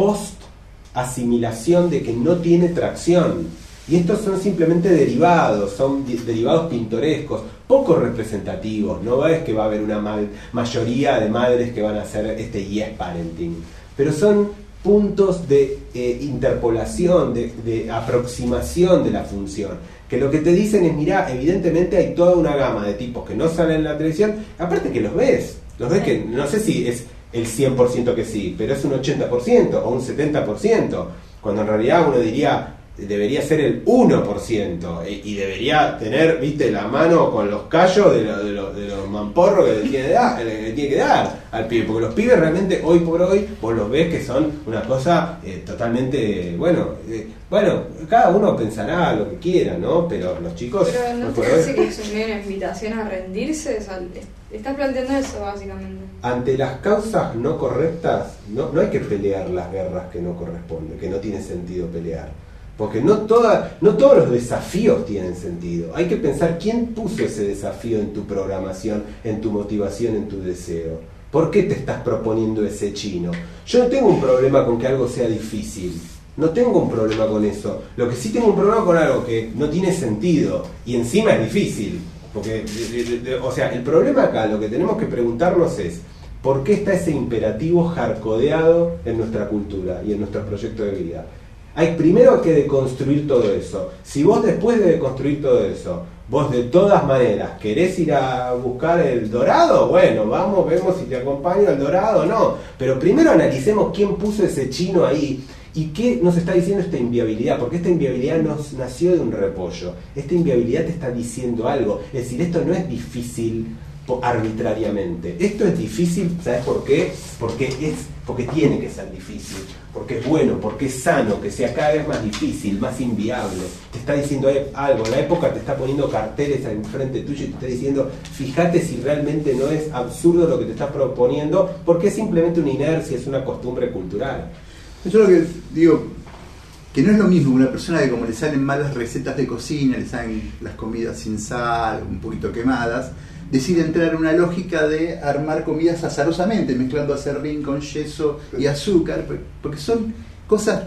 post-asimilación de que no tiene tracción. Y estos son simplemente derivados, son di- derivados pintorescos, poco representativos. No es que va a haber una ma- mayoría de madres que van a hacer este yes parenting, pero son puntos de eh, interpolación, de, de aproximación de la función, que lo que te dicen es, mirá, evidentemente hay toda una gama de tipos que no salen en la televisión, aparte que los ves, los ves que no sé si es el cien por ciento que sí, pero es un ochenta por ciento o un setenta por ciento, cuando en realidad uno diría debería ser el uno por ciento y debería tener, viste, la mano con los callos de, lo, de, lo, de los mamporros que le tiene, que dar, le tiene que dar al pibe, porque los pibes realmente hoy por hoy vos los ves que son una cosa eh, totalmente, bueno, eh, bueno, cada uno pensará lo que quiera, ¿no? Pero los chicos... Pero ¿no hoy te por parece hoy, que es una invitación a rendirse? O sea, estás planteando eso básicamente. ante las causas no correctas, no, no hay que pelear las guerras que no corresponden, que no tiene sentido pelear. Porque no, toda, no todos los desafíos tienen sentido. Hay que pensar quién puso ese desafío en tu programación, en tu motivación, en tu deseo. ¿Por qué te estás proponiendo ese chino? Yo no tengo un problema con que algo sea difícil. No tengo un problema con eso. Lo que sí tengo un problema con algo que no tiene sentido y encima es difícil. Porque, de, de, de, o sea, el problema acá, lo que tenemos que preguntarnos es ¿por qué está ese imperativo jarcodeado en nuestra cultura y en nuestro proyecto de vida? Hay primero que deconstruir todo eso. Si vos después de deconstruir todo eso, vos de todas maneras querés ir a buscar el dorado, bueno, vamos, vemos si te acompaño al dorado o no. Pero primero analicemos quién puso ese chino ahí y qué nos está diciendo esta inviabilidad, porque esta inviabilidad nos nació de un repollo. Esta inviabilidad te está diciendo algo. Es decir, esto no es difícil arbitrariamente. Esto es difícil, ¿sabes por qué? Porque es, porque tiene que ser difícil, porque es bueno, porque es sano, que sea cada vez más difícil, más inviable. Te está diciendo algo, la época te está poniendo carteles enfrente tuyo y te está diciendo, fíjate si realmente no es absurdo lo que te estás proponiendo, porque es simplemente una inercia, es una costumbre cultural. Yo lo que digo, que no es lo mismo una persona que como le salen malas recetas de cocina, le salen las comidas sin sal, un poquito quemadas, decide entrar en una lógica de armar comidas azarosamente, mezclando aserrín con yeso y azúcar, porque son cosas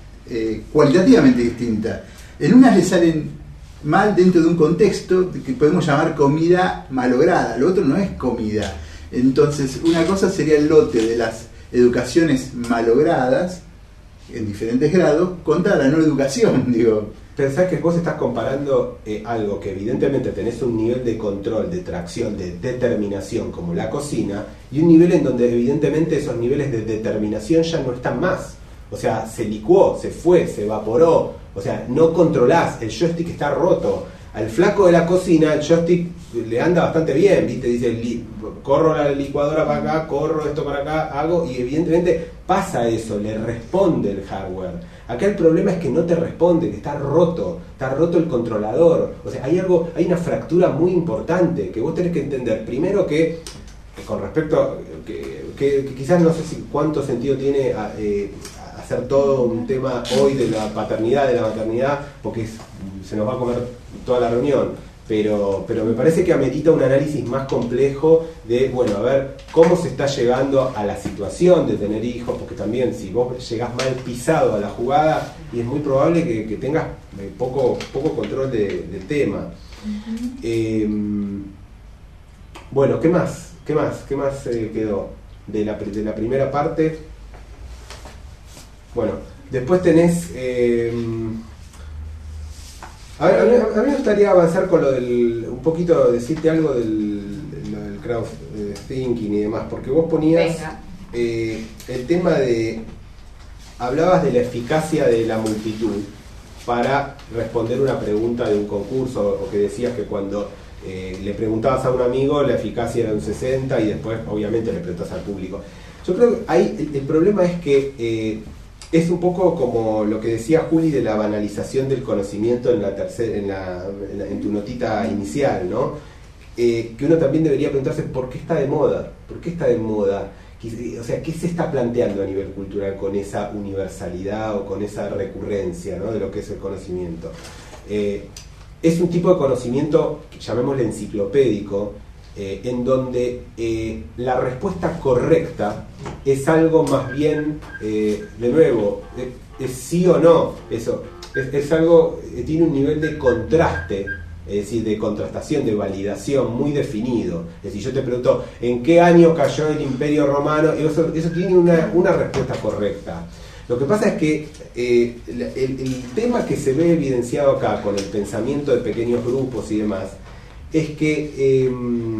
eh, cualitativamente distintas. En unas le salen mal dentro de un contexto que podemos llamar comida malograda, lo otro no es comida. Entonces, una cosa sería el lote de las educaciones malogradas, en diferentes grados, contra la no educación, digo. Pensás que vos estás comparando eh, algo que evidentemente tenés un nivel de control, de tracción, de determinación como la cocina, y un nivel en donde evidentemente esos niveles de determinación ya no están más. O sea, se licuó, se fue, se evaporó. O sea, no controlás, el joystick está roto. Al flaco de la cocina el joystick le anda bastante bien, ¿viste? Dice, li- corro la licuadora para acá, corro esto para acá, hago, y evidentemente pasa eso, le responde el hardware. Acá el problema es que no te responde, que está roto, está roto el controlador. O sea, hay algo, hay una fractura muy importante que vos tenés que entender. Primero que, que con respecto a, que, que, que quizás no sé si cuánto sentido tiene a, eh, hacer todo un tema hoy de la paternidad, de la maternidad, porque es, se nos va a comer toda la reunión. Pero, pero me parece que amerita un análisis más complejo de, bueno, a ver, cómo se está llegando a la situación de tener hijos, porque también si vos llegás mal pisado a la jugada, y es muy probable que, que tengas poco, poco control de, del tema. Uh-huh. Eh, bueno, ¿qué más? ¿Qué más? ¿Qué más eh, quedó de la, de la primera parte? Bueno, después tenés... Eh, A, ver, a, mí, a mí me gustaría avanzar con lo del, un poquito, decirte algo del, del crowdthinking y demás, porque vos ponías eh, el tema de, hablabas de la eficacia de la multitud para responder una pregunta de un concurso, o que decías que cuando eh, le preguntabas a un amigo la eficacia era un sesenta y después obviamente le preguntas al público. Yo creo que ahí el, el problema es que eh, es un poco como lo que decía Juli de la banalización del conocimiento en la tercera, en, la, en, la, en tu notita inicial, ¿no? Eh, que uno también debería preguntarse por qué está de moda, por qué está de moda O sea, ¿qué se está planteando a nivel cultural con esa universalidad o con esa recurrencia, ¿no?, de lo que es el conocimiento? Eh, es un tipo de conocimiento, llamémosle enciclopédico, eh, en donde eh, la respuesta correcta es algo más bien, eh, de nuevo, es, es sí o no, eso, es, es algo, eh, tiene un nivel de contraste, es decir, de contrastación, de validación muy definido. Es decir, yo te pregunto, ¿en qué año cayó el Imperio Romano? Y eso, eso tiene una, una respuesta correcta. Lo que pasa es que eh, el, el tema que se ve evidenciado acá con el pensamiento de pequeños grupos y demás, es que eh,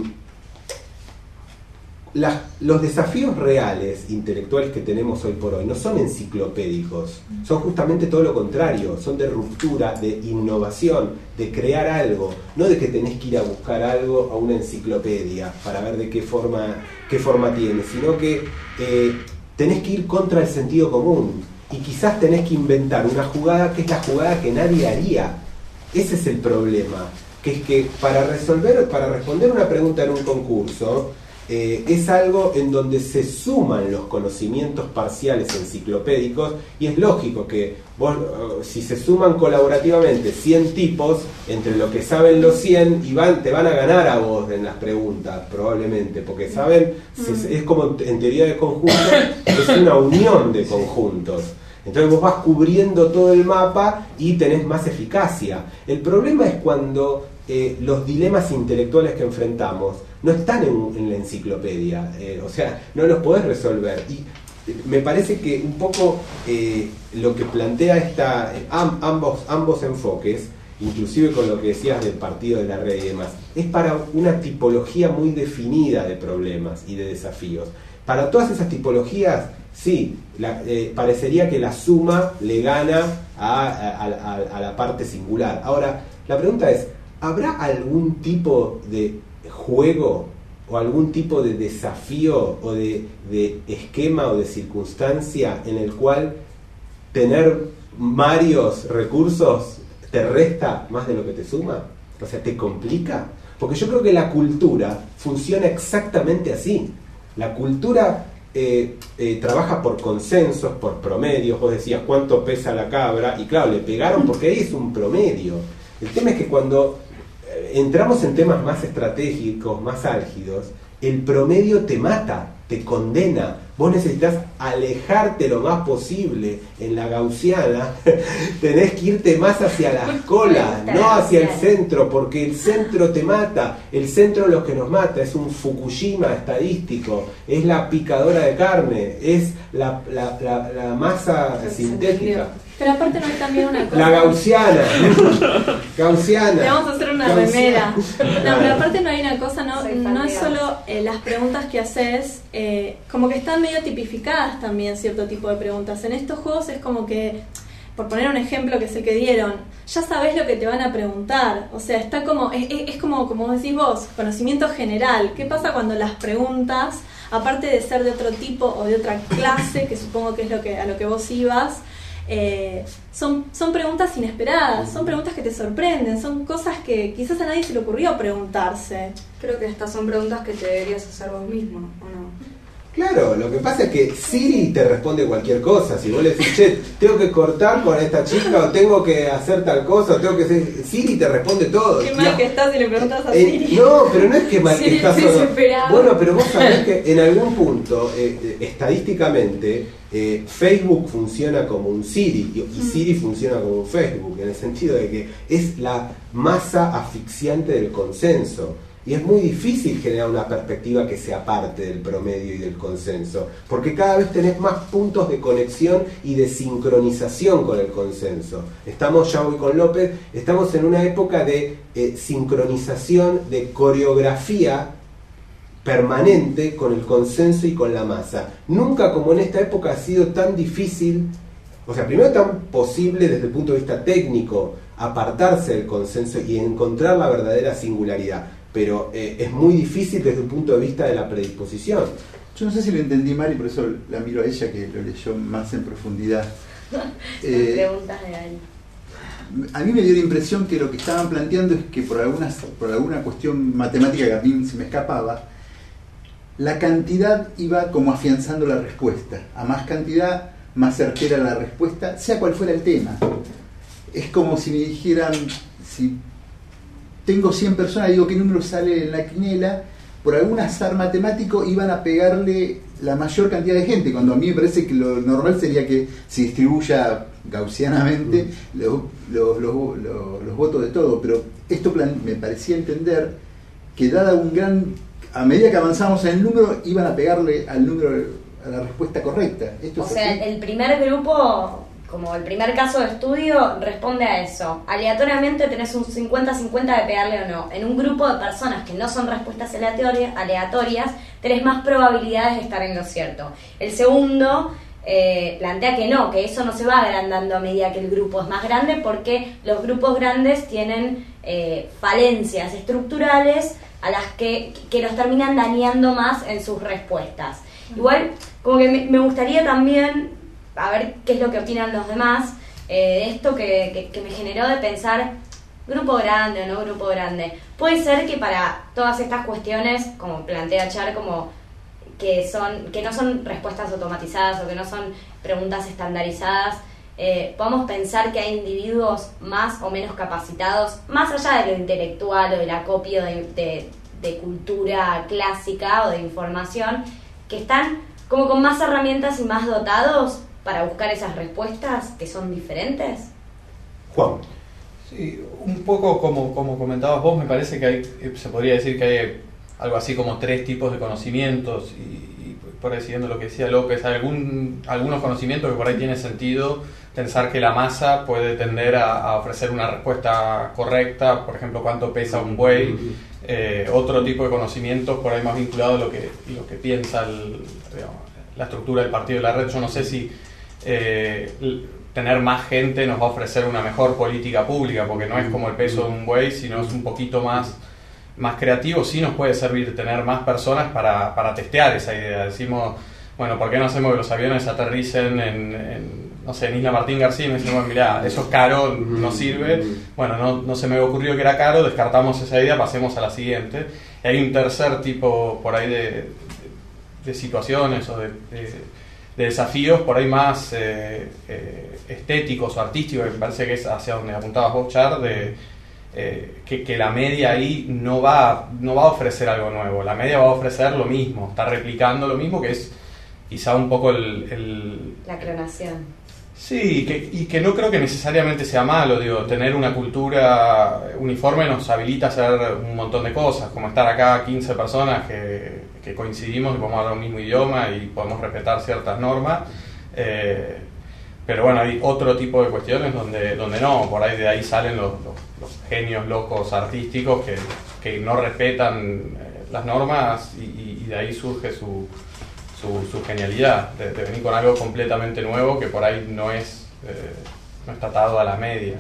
la, los desafíos reales, intelectuales que tenemos hoy por hoy, no son enciclopédicos, son justamente todo lo contrario, son de ruptura, de innovación, de crear algo, no de que tenés que ir a buscar algo a una enciclopedia para ver de qué forma, qué forma tiene, sino que eh, tenés que ir contra el sentido común y quizás tenés que inventar una jugada que es la jugada que nadie haría. Ese es el problema, que es que para resolver, para responder una pregunta en un concurso, Eh, es algo en donde se suman los conocimientos parciales enciclopédicos, y es lógico que vos, si se suman colaborativamente cien tipos, entre lo que saben los cien, y van, te van a ganar a vos en las preguntas, probablemente, porque saben, es, es como en teoría de conjuntos, es una unión de conjuntos. Entonces vos vas cubriendo todo el mapa y tenés más eficacia. El problema es cuando eh, los dilemas intelectuales que enfrentamos no están en, en la enciclopedia, eh, o sea, no los podés resolver. Y me parece que un poco eh, lo que plantea esta, am, ambos, ambos enfoques, inclusive con lo que decías del partido de la red y demás, es para una tipología muy definida de problemas y de desafíos. Para todas esas tipologías, sí, la, eh, parecería que la suma le gana a, a, a, a la parte singular. Ahora, la pregunta es, ¿habrá algún tipo de juego o algún tipo de desafío o de, de esquema o de circunstancia en el cual tener varios recursos te resta más de lo que te suma? O sea, ¿te complica? Porque yo creo que la cultura funciona exactamente así. La cultura eh, eh, trabaja por consensos, por promedios. Vos decías, ¿cuánto pesa la cabra? Y claro, le pegaron porque ahí es un promedio. El tema es que cuando entramos en temas más estratégicos, más álgidos, el promedio te mata, te condena. Vos necesitas alejarte lo más posible. En la gaussiana tenés que irte más hacia las colas, no hacia el centro, porque el centro te mata. El centro es lo que nos mata, es un Fukushima estadístico, es la picadora de carne, es la, la, la, la masa sintética. Pero aparte no hay también una cosa... La gaussiana. Gaussiana. Le vamos a hacer una Gaussiana. remera. No, pero aparte no hay una cosa, no, Soy no fan es de solo eh, las preguntas que haces, eh, como que están medio tipificadas también cierto tipo de preguntas. En estos juegos es como que, por poner un ejemplo que es el que dieron, ya sabes lo que te van a preguntar. O sea, está como, es, es como, como decís vos, conocimiento general. ¿Qué pasa cuando las preguntas, aparte de ser de otro tipo o de otra clase, que supongo que es lo que a lo que vos ibas, Eh, son, son preguntas inesperadas, son preguntas que te sorprenden, son cosas que quizás a nadie se le ocurrió preguntarse. Creo que estas son preguntas que te deberías hacer vos mismo, ¿o no? Claro, lo que pasa es que Siri te responde cualquier cosa. Si vos le decís, che, tengo que cortar con esta chica, o tengo que hacer tal cosa, o tengo que hacer... Siri te responde todo. Qué mal que estás si le preguntas a Eh, Siri. no, pero no es que mal que Siri estás. desesperado. Bueno, pero vos sabés que en algún punto, eh, estadísticamente, eh, Facebook funciona como un Siri, y, y Siri funciona como un Facebook, en el sentido de que es la masa asfixiante del consenso. Y es muy difícil generar una perspectiva que sea parte del promedio y del consenso, porque cada vez tenés más puntos de conexión y de sincronización con el consenso. Estamos, ya voy con López, estamos en una época de eh, sincronización, de coreografía permanente con el consenso y con la masa. Nunca como en esta época ha sido tan difícil, o sea, primero tan posible desde el punto de vista técnico, apartarse del consenso y encontrar la verdadera singularidad. Pero eh, es muy difícil desde el punto de vista de la predisposición. Yo no sé si lo entendí mal y por eso la miro a ella, que lo leyó más en profundidad. Eh, Preguntas de ahí. A mí me dio la impresión que lo que estaban planteando es que por, algunas, por alguna cuestión matemática que a mí se me escapaba, la cantidad iba como afianzando la respuesta. A más cantidad, más certera la respuesta, sea cual fuera el tema. Es como si me dijeran, si tengo cien personas, digo qué número sale en la quinela, por algún azar matemático iban a pegarle la mayor cantidad de gente, cuando a mí me parece que lo normal sería que se distribuya gaussianamente los, los, los, los, los votos de todo, pero esto plan, me parecía entender que dada un gran, a medida que avanzamos en el número, iban a pegarle al número, a la respuesta correcta. ¿Esto o es sea, así? el primer grupo, como el primer caso de estudio, responde a eso. Aleatoriamente tenés un cincuenta cincuenta de pegarle o no. En un grupo de personas que no son respuestas aleatorias, aleatorias tenés más probabilidades de estar en lo cierto. El segundo eh, plantea que no, que eso no se va agrandando a medida que el grupo es más grande, porque los grupos grandes tienen eh, falencias estructurales a las que, que los terminan dañando más en sus respuestas. Igual, como que me, me gustaría también, a ver qué es lo que opinan los demás, eh, de esto que, que, que me generó de pensar, grupo grande o no grupo grande. Puede ser que para todas estas cuestiones, como plantea Char, como que son que no son respuestas automatizadas o que no son preguntas estandarizadas, eh, podamos pensar que hay individuos más o menos capacitados, más allá de lo intelectual o del acopio de, de, de cultura clásica o de información, que están como con más herramientas y más dotados para buscar esas respuestas que son diferentes. Juan. Sí, un poco como, como comentabas vos, me parece que hay, se podría decir que hay algo así como tres tipos de conocimientos y, y por ahí siguiendo lo que decía López, hay algún, algunos conocimientos que por ahí tiene sentido pensar que la masa puede tender a, a ofrecer una respuesta correcta, por ejemplo, cuánto pesa un buey, eh, otro tipo de conocimientos por ahí más vinculado a lo que, lo que piensa el, digamos, la estructura del partido de la red. Yo no sé si eh, tener más gente nos va a ofrecer una mejor política pública, porque no es como el peso de un buey, sino es un poquito más, más creativo. Sí nos puede servir tener más personas para, para testear esa idea. Decimos, bueno, ¿por qué no hacemos que los aviones aterricen en, en no sé, en Isla Martín García? Y me decimos, mirá, eso es caro, no sirve. Bueno, no, no se me ocurrió que era caro, descartamos esa idea, pasemos a la siguiente. Y hay un tercer tipo por ahí de, de, de situaciones o de, de, de desafíos por ahí más eh, eh, estéticos o artísticos, que me parece que es hacia donde apuntabas vos, Char, de eh, que, que la media ahí no va, no va a ofrecer algo nuevo. La media va a ofrecer lo mismo, está replicando lo mismo, que es quizá un poco el... el la clonación. Sí, que, y que no creo que necesariamente sea malo, digo, tener una cultura uniforme nos habilita a hacer un montón de cosas, como estar acá quince personas que, que coincidimos y podemos hablar un mismo idioma y podemos respetar ciertas normas, eh, pero bueno, hay otro tipo de cuestiones donde, donde no, por ahí de ahí salen los, los, los genios locos artísticos que, que no respetan las normas y, y de ahí surge su... Su, su genialidad, de, de venir con algo completamente nuevo que por ahí no es eh, no está atado a la media.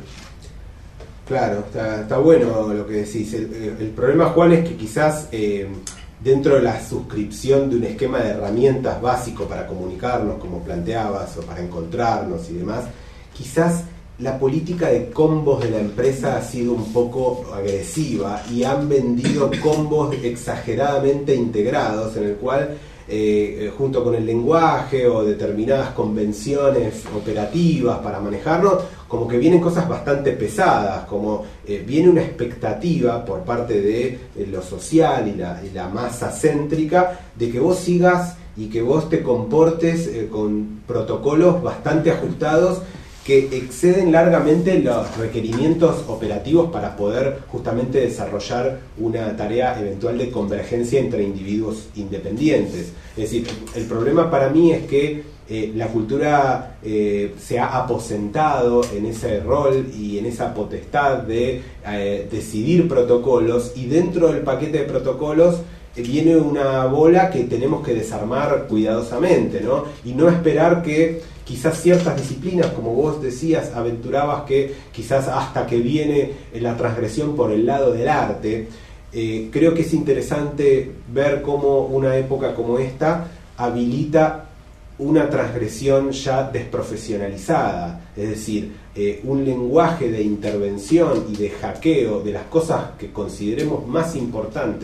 Claro, está, está bueno lo que decís. El, el problema, Juan, es que quizás eh, dentro de la suscripción de un esquema de herramientas básico para comunicarnos, como planteabas, o para encontrarnos y demás, quizás la política de combos de la empresa ha sido un poco agresiva y han vendido combos exageradamente integrados en el cual Eh, junto con el lenguaje o determinadas convenciones operativas para manejarlo, como que vienen cosas bastante pesadas, como eh, viene una expectativa por parte de, de lo social y la, y la masa céntrica de que vos sigas y que vos te comportes eh, con protocolos bastante ajustados que exceden largamente los requerimientos operativos para poder justamente desarrollar una tarea eventual de convergencia entre individuos independientes. Es decir, el problema para mí es que eh, la cultura eh, se ha aposentado en ese rol y en esa potestad de eh, decidir protocolos, y dentro del paquete de protocolos eh, viene una bola que tenemos que desarmar cuidadosamente, ¿no? Y no esperar que quizás ciertas disciplinas, como vos decías, aventurabas que quizás hasta que viene la transgresión por el lado del arte, eh, creo que es interesante ver cómo una época como esta habilita una transgresión ya desprofesionalizada, es decir, eh, un lenguaje de intervención y de hackeo de las cosas que consideremos más importantes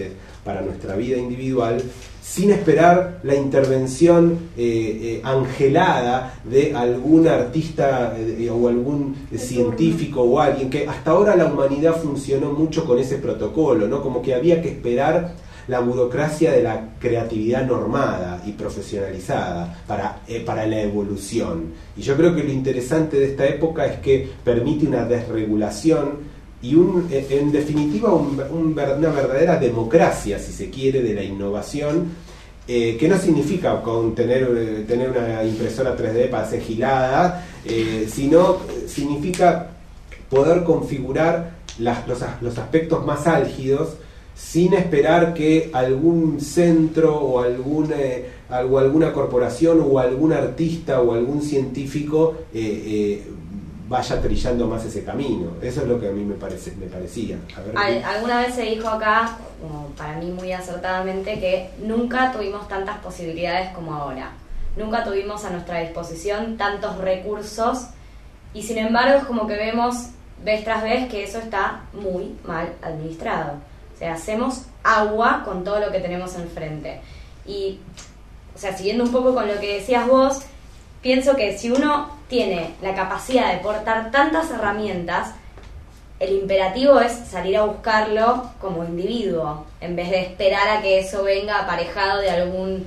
para nuestra vida individual, sin esperar la intervención eh, eh, angelada de algún artista eh, o algún eh, científico o alguien, que hasta ahora la humanidad funcionó mucho con ese protocolo, ¿no? Como que había que esperar la burocracia de la creatividad normada y profesionalizada para, eh, para la evolución. Y yo creo que lo interesante de esta época es que permite una desregulación y un, en definitiva un, un, una verdadera democracia, si se quiere, de la innovación, eh, que no significa con tener, tener una impresora tres D para hacer gilada, eh, sino significa poder configurar las, los, los aspectos más álgidos sin esperar que algún centro o algún, eh, algo, alguna corporación o algún artista o algún científico eh, eh, vaya trillando más ese camino. Eso es lo que a mí me parece, me parecía. A ver, Al, alguna vez se dijo acá, como para mí muy acertadamente, que nunca tuvimos tantas posibilidades como ahora. Nunca tuvimos a nuestra disposición tantos recursos y sin embargo es como que vemos vez tras vez que eso está muy mal administrado. O sea, hacemos agua con todo lo que tenemos enfrente. Y, o sea, siguiendo un poco con lo que decías vos, pienso que si uno tiene la capacidad de portar tantas herramientas, el imperativo es salir a buscarlo como individuo, en vez de esperar a que eso venga aparejado de algún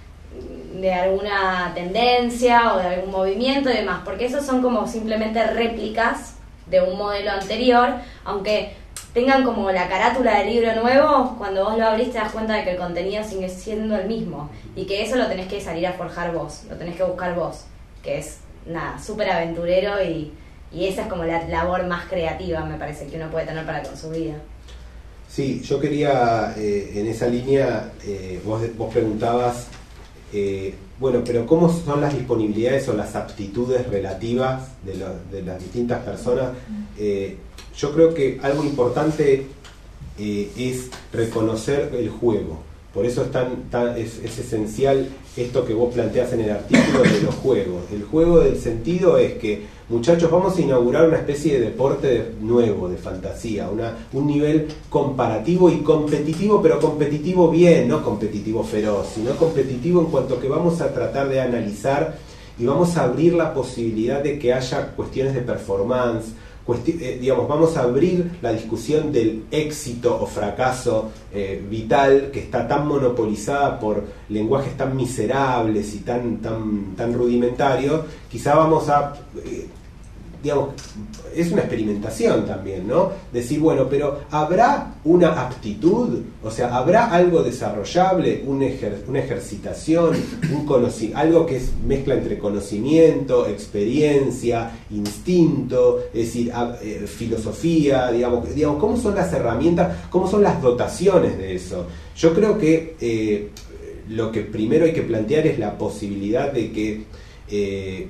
de alguna tendencia o de algún movimiento y demás, porque esos son como simplemente réplicas de un modelo anterior, aunque tengan como la carátula del libro nuevo, cuando vos lo abrís te das cuenta de que el contenido sigue siendo el mismo y que eso lo tenés que salir a forjar vos, lo tenés que buscar vos, que es nada, súper aventurero y, y esa es como la labor más creativa, me parece, que uno puede tener para con su vida. Sí, yo quería, eh, en esa línea, eh, vos, vos preguntabas, eh, bueno, pero ¿cómo son las disponibilidades o las aptitudes relativas de, lo, de las distintas personas? Eh, yo creo que algo importante eh, es reconocer el juego. Por eso es, tan, tan, es, es esencial esto que vos planteás en el artículo de los juegos. El juego del sentido es que, muchachos, vamos a inaugurar una especie de deporte nuevo, de fantasía, una, un nivel comparativo y competitivo, pero competitivo bien, no competitivo feroz, sino competitivo en cuanto que vamos a tratar de analizar y vamos a abrir la posibilidad de que haya cuestiones de performance. Cuesti- eh, digamos, vamos a abrir la discusión del éxito o fracaso eh, vital, que está tan monopolizada por lenguajes tan miserables y tan, tan, tan rudimentarios. Quizá vamos a, eh, digamos, es una experimentación también, ¿no? Decir, bueno, pero ¿habrá una aptitud? O sea, ¿habrá algo desarrollable, un ejer- una ejercitación, un conoci- algo que es mezcla entre conocimiento, experiencia, instinto, es decir, a, eh, filosofía, digamos, digamos, ¿cómo son las herramientas, cómo son las dotaciones de eso? Yo creo que eh, lo que primero hay que plantear es la posibilidad de que eh,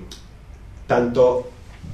tanto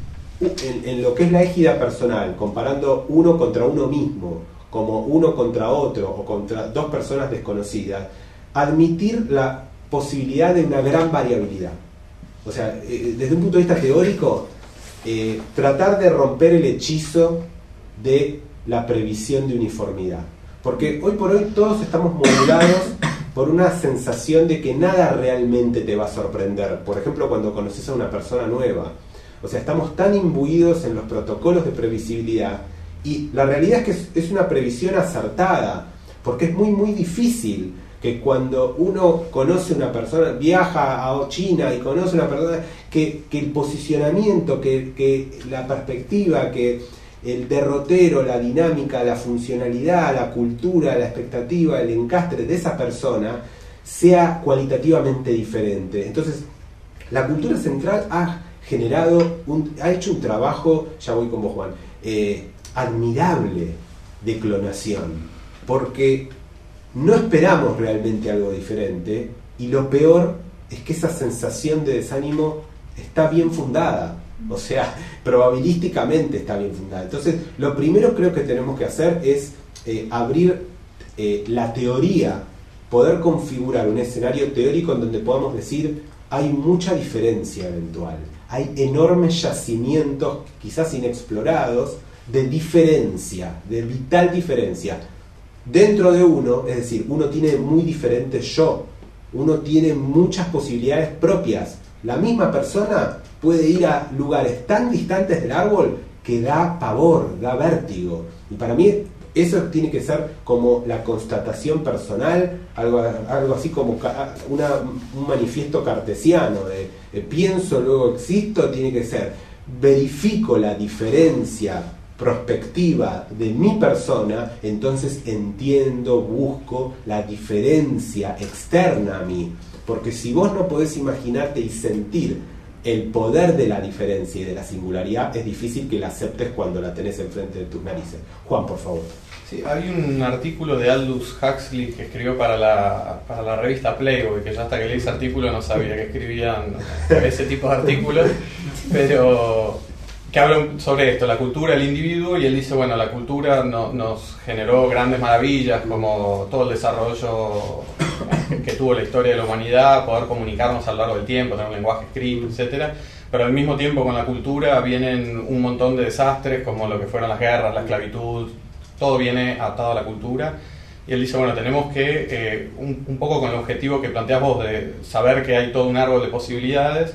En, en lo que es la égida personal, comparando uno contra uno mismo, como uno contra otro o contra dos personas desconocidas, admitir la posibilidad de una gran variabilidad. O sea, eh, desde un punto de vista teórico, eh, tratar de romper el hechizo de la previsión de uniformidad. Porque hoy por hoy todos estamos modulados por una sensación de que nada realmente te va a sorprender. Por ejemplo, cuando conoces a una persona nueva. O sea, estamos tan imbuidos en los protocolos de previsibilidad y la realidad es que es, es una previsión acertada, porque es muy muy difícil que cuando uno conoce a una persona, viaja a China y conoce a una persona, que, que el posicionamiento, que, que la perspectiva, que el derrotero, la dinámica, la funcionalidad, la cultura, la expectativa, el encastre de esa persona sea cualitativamente diferente. Entonces, la cultura central ha generado, un, ha hecho un trabajo, ya voy con vos, Juan, eh, admirable de clonación, porque no esperamos realmente algo diferente y lo peor es que esa sensación de desánimo está bien fundada, o sea, probabilísticamente está bien fundada. Entonces, lo primero creo que tenemos que hacer es eh, abrir eh, la teoría, poder configurar un escenario teórico en donde podamos decir hay mucha diferencia eventual. Hay enormes yacimientos, quizás inexplorados, de diferencia, de vital diferencia. dentro de uno, es decir, uno tiene muy diferentes yo, uno tiene muchas posibilidades propias. La misma persona puede ir a lugares tan distantes del árbol que da pavor, da vértigo. Y para mí eso tiene que ser como la constatación personal, algo, algo así como una, un manifiesto cartesiano de, de pienso, luego existo. Tiene que ser, verifico la diferencia prospectiva de mi persona, entonces entiendo, busco la diferencia externa a mí. Porque si vos no podés imaginarte y sentir el poder de la diferencia y de la singularidad, es difícil que la aceptes cuando la tenés enfrente de tus narices. Juan, por favor. Sí, hay un artículo de Aldous Huxley que escribió para la, para la revista Playboy, que yo hasta que leí ese artículo no sabía que escribían ese tipo de artículos, pero que hablan sobre esto, la cultura del individuo, y él dice, bueno, la cultura no, nos generó grandes maravillas, como todo el desarrollo que tuvo la historia de la humanidad, poder comunicarnos a lo largo del tiempo, tener un lenguaje escrito, etcétera. Pero al mismo tiempo con la cultura vienen un montón de desastres, como lo que fueron las guerras, la esclavitud, todo viene atado a la cultura. Y él dice, bueno, tenemos que, eh, un, un poco con el objetivo que planteas vos, de saber que hay todo un árbol de posibilidades,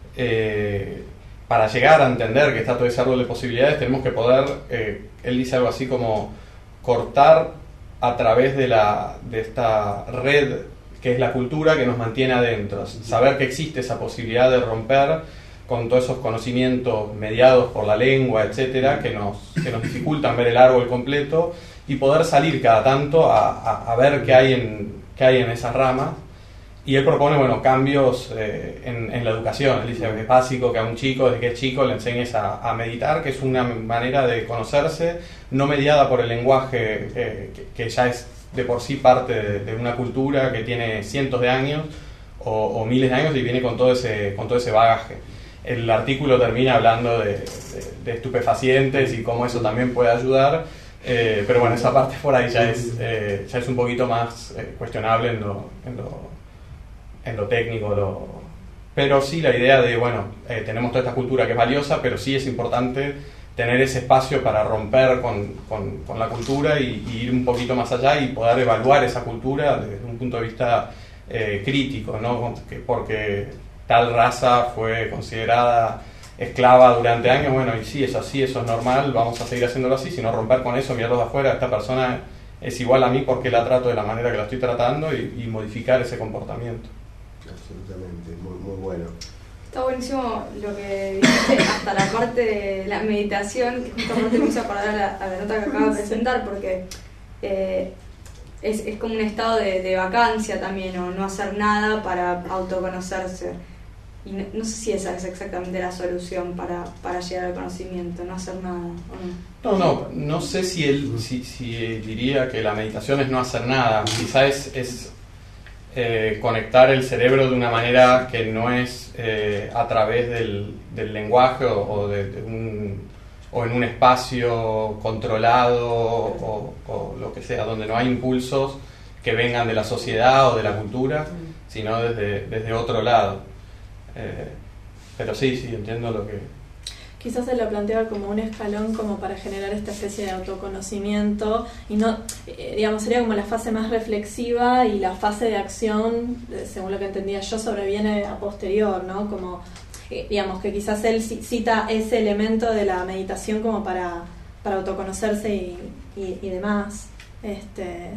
eh, para llegar a entender que está todo ese árbol de posibilidades, tenemos que poder, eh, él dice algo así como, cortar a través de, la, de esta red que es la cultura que nos mantiene adentro. Saber que existe esa posibilidad de romper con todos esos conocimientos mediados por la lengua, etcétera, que nos, que nos dificultan ver el árbol completo, y poder salir cada tanto a, a, a ver qué hay, en, qué hay en esas ramas. Y él propone, bueno, cambios eh, en, en la educación. Él dice que es básico que a un chico, desde que es chico, le enseñes a, a meditar, que es una manera de conocerse, no mediada por el lenguaje, eh, que, que ya es de por sí parte de, de una cultura que tiene cientos de años o, o miles de años y viene con todo ese, con todo ese bagaje. El artículo termina hablando de, de, de estupefacientes y cómo eso también puede ayudar, eh, pero bueno, esa parte por ahí ya es, eh, ya es un poquito más eh, cuestionable en lo, en lo, en lo técnico, lo... pero sí la idea de, bueno, eh, tenemos toda esta cultura que es valiosa, pero sí es importante tener ese espacio para romper con, con, con la cultura y, y ir un poquito más allá y poder evaluar esa cultura desde un punto de vista eh, crítico, ¿no? Porque tal raza fue considerada esclava durante años, bueno, y sí, es así, eso es normal, vamos a seguir haciéndolo así, sino romper con eso, mirarlo de afuera, esta persona es igual a mí porque la trato de la manera que la estoy tratando, y, y modificar ese comportamiento. Absolutamente, muy, muy bueno. Está buenísimo lo que dijiste, hasta la parte de la meditación, que justamente me hizo acordar a la, a la nota que acabo de presentar, porque eh, es, es como un estado de, de vacancia también, o no hacer nada para autoconocerse. Y no, no sé si esa es exactamente la solución para, para llegar al conocimiento, no hacer nada, ¿o no? No, no, no sé si él si, si diría que la meditación es no hacer nada, quizá es... es Eh, conectar el cerebro de una manera que no es eh, a través del, del lenguaje o, o, de, de un, o en un espacio controlado o, o lo que sea, donde no hay impulsos que vengan de la sociedad o de la cultura, sino desde, desde otro lado. Eh, pero sí, sí, entiendo lo que... Quizás se lo planteaba como un escalón como para generar esta especie de autoconocimiento, y no, eh, digamos, sería como la fase más reflexiva, y la fase de acción, eh, según lo que entendía yo, sobreviene a posterior, ¿no? Como, eh, digamos, que quizás él cita ese elemento de la meditación como para, para autoconocerse y, y, y demás. Este...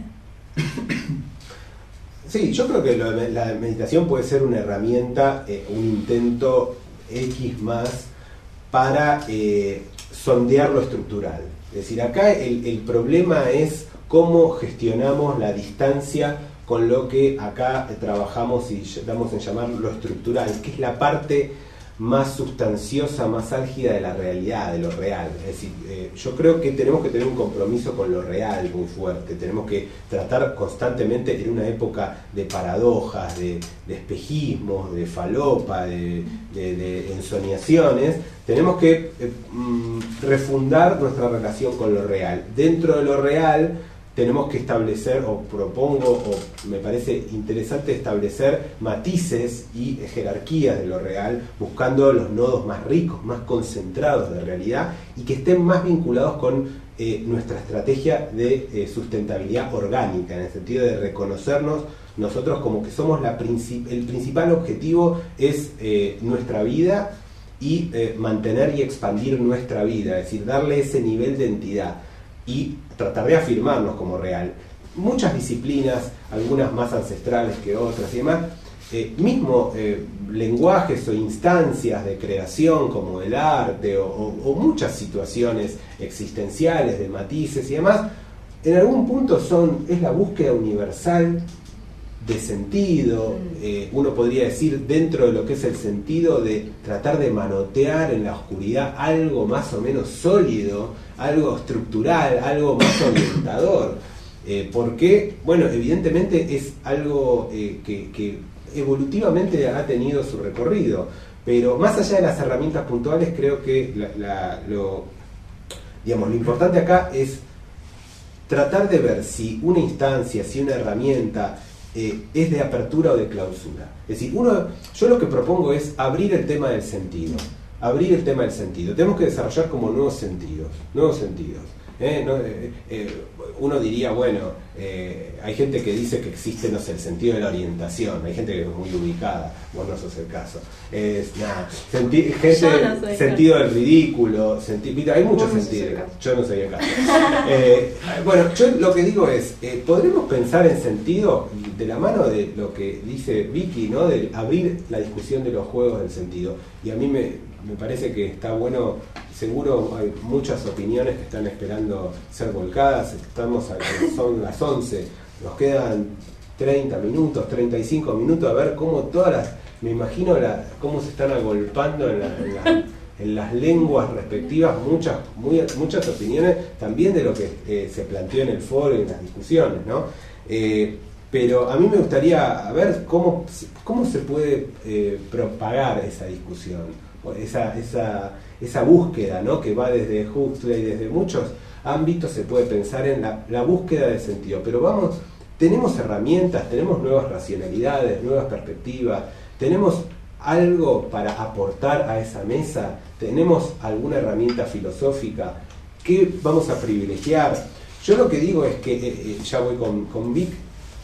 Sí, yo creo que lo de la meditación puede ser una herramienta, eh, un intento X más para eh, sondear lo estructural. Es decir, acá el, el problema es cómo gestionamos la distancia con lo que acá trabajamos y damos en llamar lo estructural, que es la parte más sustanciosa, más álgida de la realidad, de lo real. Es decir, eh, yo creo que tenemos que tener un compromiso con lo real muy fuerte, tenemos que tratar constantemente, en una época de paradojas, de, de espejismos, de falopa, de, de, de ensoñaciones, tenemos que eh, refundar nuestra relación con lo real. Dentro de lo real tenemos que establecer, o propongo, o me parece interesante establecer matices y jerarquías de lo real, buscando los nodos más ricos, más concentrados de realidad, y que estén más vinculados con eh, nuestra estrategia de eh, sustentabilidad orgánica, en el sentido de reconocernos nosotros como que somos la princip- el principal objetivo es eh, nuestra vida y eh, mantener y expandir nuestra vida, es decir, darle ese nivel de entidad y tratar de afirmarnos como real. Muchas disciplinas, algunas más ancestrales que otras y demás, eh, mismo eh, lenguajes o instancias de creación como el arte o, o, o muchas situaciones existenciales de matices y demás, en algún punto son es la búsqueda universal de sentido, eh, uno podría decir dentro de lo que es el sentido de tratar de manotear en la oscuridad algo más o menos sólido, algo estructural, algo más orientador, eh, porque, bueno, evidentemente es algo eh, que, que evolutivamente ha tenido su recorrido, pero más allá de las herramientas puntuales, creo que la, la, lo, digamos, lo importante acá es tratar de ver si una instancia, si una herramienta Eh, es de apertura o de clausura. Es decir, uno, yo lo que propongo es abrir el tema del sentido, abrir el tema del sentido. Tenemos que desarrollar como nuevos sentidos, nuevos sentidos. ¿eh? No, eh, eh, uno diría, bueno, eh, hay gente que dice que existe, no sé, el sentido de la orientación, hay gente que es muy ubicada, vos no sos el caso. Es, nada, senti- gente, no soy sentido del ridículo, senti- mira, hay muchos Vos no sentidos, sos el caso. yo no soy el caso. Eh, bueno, yo lo que digo es, eh, ¿podremos pensar en sentido de la mano de lo que dice Vicky, ¿no? De abrir la discusión de los juegos del sentido? Y a mí me, me parece que está bueno, seguro hay muchas opiniones que están esperando ser volcadas, estamos a, son las once, nos quedan treinta minutos, treinta y cinco minutos, a ver cómo todas las, me imagino la, cómo se están agolpando en, la, en, la, en las lenguas respectivas, muchas, muy, muchas opiniones también de lo que eh, se planteó en el foro y en las discusiones, ¿no? Eh, pero a mí me gustaría ver cómo, cómo se puede eh, propagar esa discusión, esa, esa, esa búsqueda, ¿no? Que va desde Huxley, desde muchos ámbitos se puede pensar en la, la búsqueda de sentido, pero vamos, tenemos herramientas, tenemos nuevas racionalidades, nuevas perspectivas, tenemos algo para aportar a esa mesa, tenemos alguna herramienta filosófica que vamos a privilegiar. Yo lo que digo es que, eh, eh, ya voy con, con Vic,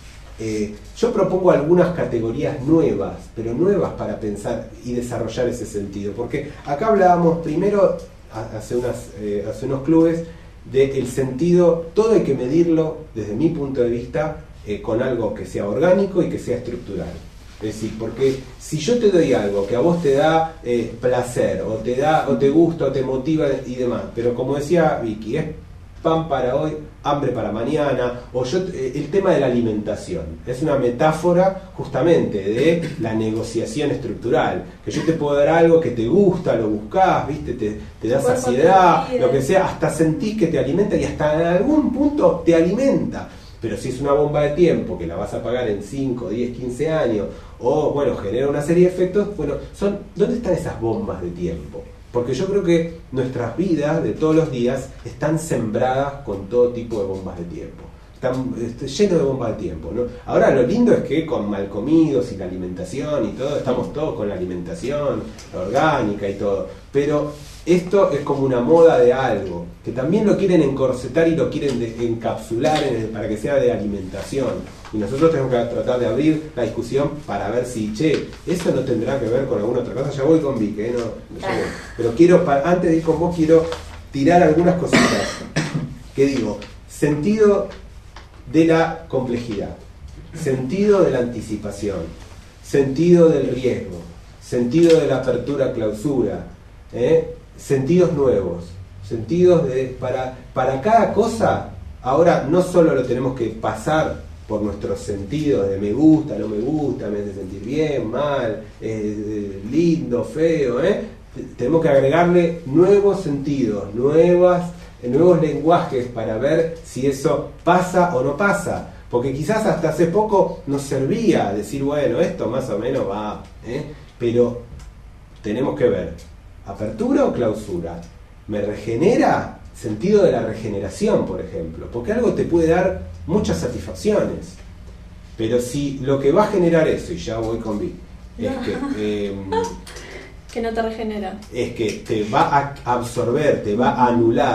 Eh, yo propongo algunas categorías nuevas, pero nuevas para pensar y desarrollar ese sentido, porque acá hablábamos primero, hace, unas, eh, hace unos clubes, del sentido, todo hay que medirlo desde mi punto de vista eh, con algo que sea orgánico y que sea estructural. Es decir, porque si yo te doy algo que a vos te da eh, placer, o te da, o te gusta, o te motiva y demás, pero como decía Vicky, es pan para hoy, hambre para mañana, o yo, el tema de la alimentación es una metáfora justamente de la negociación estructural, que yo te puedo dar algo que te gusta, lo buscás, viste, te, te da saciedad, lo que sea, hasta sentís que te alimenta y hasta en algún punto te alimenta. Pero si es una bomba de tiempo que la vas a pagar en cinco, diez, quince años, o bueno, genera una serie de efectos, bueno, son, ¿dónde están esas bombas de tiempo? Porque yo creo que nuestras vidas de todos los días están sembradas con todo tipo de bombas de tiempo. Están este, lleno de bombas de tiempo, ¿no? Ahora lo lindo es que con mal comidos y la alimentación y todo, estamos todos con la alimentación orgánica y todo. Pero esto es como una moda de algo, que también lo quieren encorsetar y lo quieren de, encapsular en el, para que sea de alimentación. Y nosotros tenemos que tratar de abrir la discusión para ver si, che, eso no tendrá que ver con alguna otra cosa. Ya voy con Vic, ¿eh? No, no voy. Pero quiero, para, antes de ir con vos, quiero tirar algunas cositas. Que digo, sentido de la complejidad, sentido de la anticipación, sentido del riesgo, sentido de la apertura-clausura, ¿eh? Sentidos nuevos, sentidos de... Para, para cada cosa, ahora no solo lo tenemos que pasar por nuestros sentidos de me gusta, no me gusta, me hace sentir bien, mal, eh, lindo, feo, ¿eh? Tenemos que agregarle nuevos sentidos, nuevas, nuevos lenguajes para ver si eso pasa o no pasa. Porque quizás hasta hace poco nos servía decir, bueno, esto más o menos va, ¿eh? Pero tenemos que ver, ¿apertura o clausura? ¿Me regenera? Sentido de la regeneración, por ejemplo, porque algo te puede dar muchas satisfacciones, pero si lo que va a generar eso, y ya voy con Vic, es que eh, que no te regenera, es que te va a absorber, te va a anular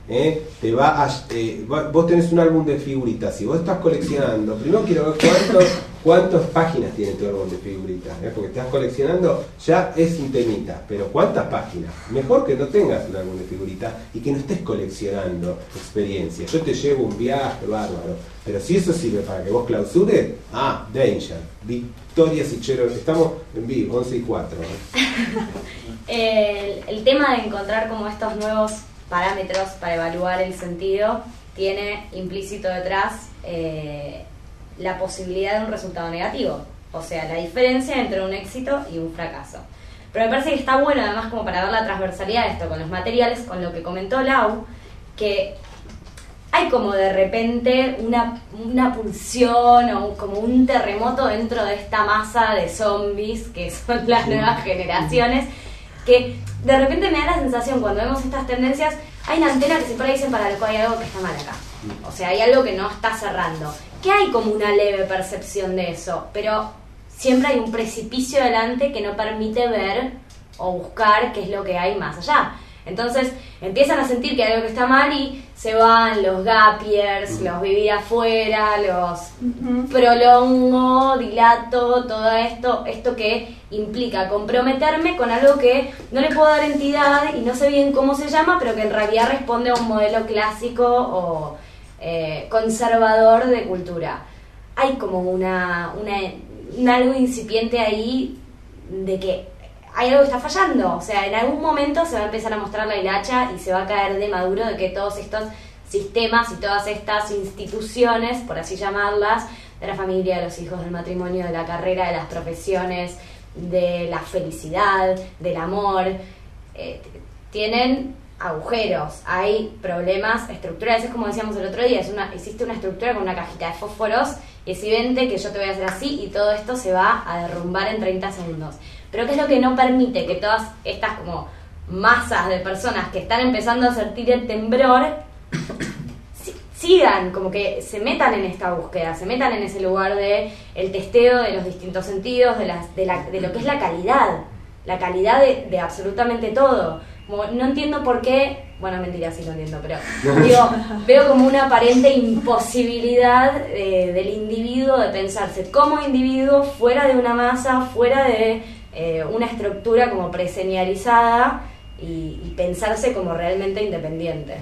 ¿eh? Te va a, eh, va, vos tenés un álbum de figuritas, si vos estás coleccionando, primero quiero ver cuántos, cuántas páginas tiene tu álbum de figuritas, ¿eh? Porque estás coleccionando, ya es un temita, pero ¿cuántas páginas? Mejor que no tengas un álbum de figuritas y que no estés coleccionando experiencias. Yo te llevo un viaje bárbaro, pero si eso sirve para que vos clausures, ah, danger. Victoria Sichero, estamos en vivo, once y cuatro. el, el tema de encontrar como estos nuevos parámetros para evaluar el sentido tiene implícito detrás eh, la posibilidad de un resultado negativo, o sea, la diferencia entre un éxito y un fracaso. Pero me parece que está bueno además como para ver la transversalidad de esto con los materiales, con lo que comentó Lau, que hay como de repente una, una pulsión o como un terremoto dentro de esta masa de zombies que son las nuevas generaciones, que de repente me da la sensación cuando vemos estas tendencias, hay una antena que se para y dicen, para loco, hay algo que está mal acá. O sea, hay algo que no está cerrando. Que hay como una leve percepción de eso, pero siempre hay un precipicio delante que no permite ver o buscar qué es lo que hay más allá. Entonces empiezan a sentir que hay algo que está mal y se van los gap years, los vivir afuera, los uh-huh. prolongo, dilato, todo esto, esto que implica comprometerme con algo que no le puedo dar entidad y no sé bien cómo se llama, pero que en realidad responde a un modelo clásico o eh, conservador de cultura. Hay como una, una, un algo incipiente ahí de que hay algo que está fallando, o sea, en algún momento se va a empezar a mostrar la hilacha y se va a caer de maduro de que todos estos sistemas y todas estas instituciones, por así llamarlas, de la familia, de los hijos, del matrimonio, de la carrera, de las profesiones, de la felicidad, del amor, eh, tienen agujeros, hay problemas estructurales. Es como decíamos el otro día, es una, existe una estructura con una cajita de fósforos y es evidente que yo te voy a hacer así y todo esto se va a derrumbar en treinta segundos. Pero ¿qué es lo que no permite que todas estas como masas de personas que están empezando a sentir el temblor sigan, como que se metan en esta búsqueda, se metan en ese lugar de el testeo de los distintos sentidos, de, las, de, la, de lo que es la calidad, la calidad de, de absolutamente todo? Como, no entiendo por qué, bueno, mentira, sí lo entiendo, pero digo, veo como una aparente imposibilidad eh, del individuo de pensarse como individuo fuera de una masa, fuera de eh, una estructura como preseñalizada y, y pensarse como realmente independiente.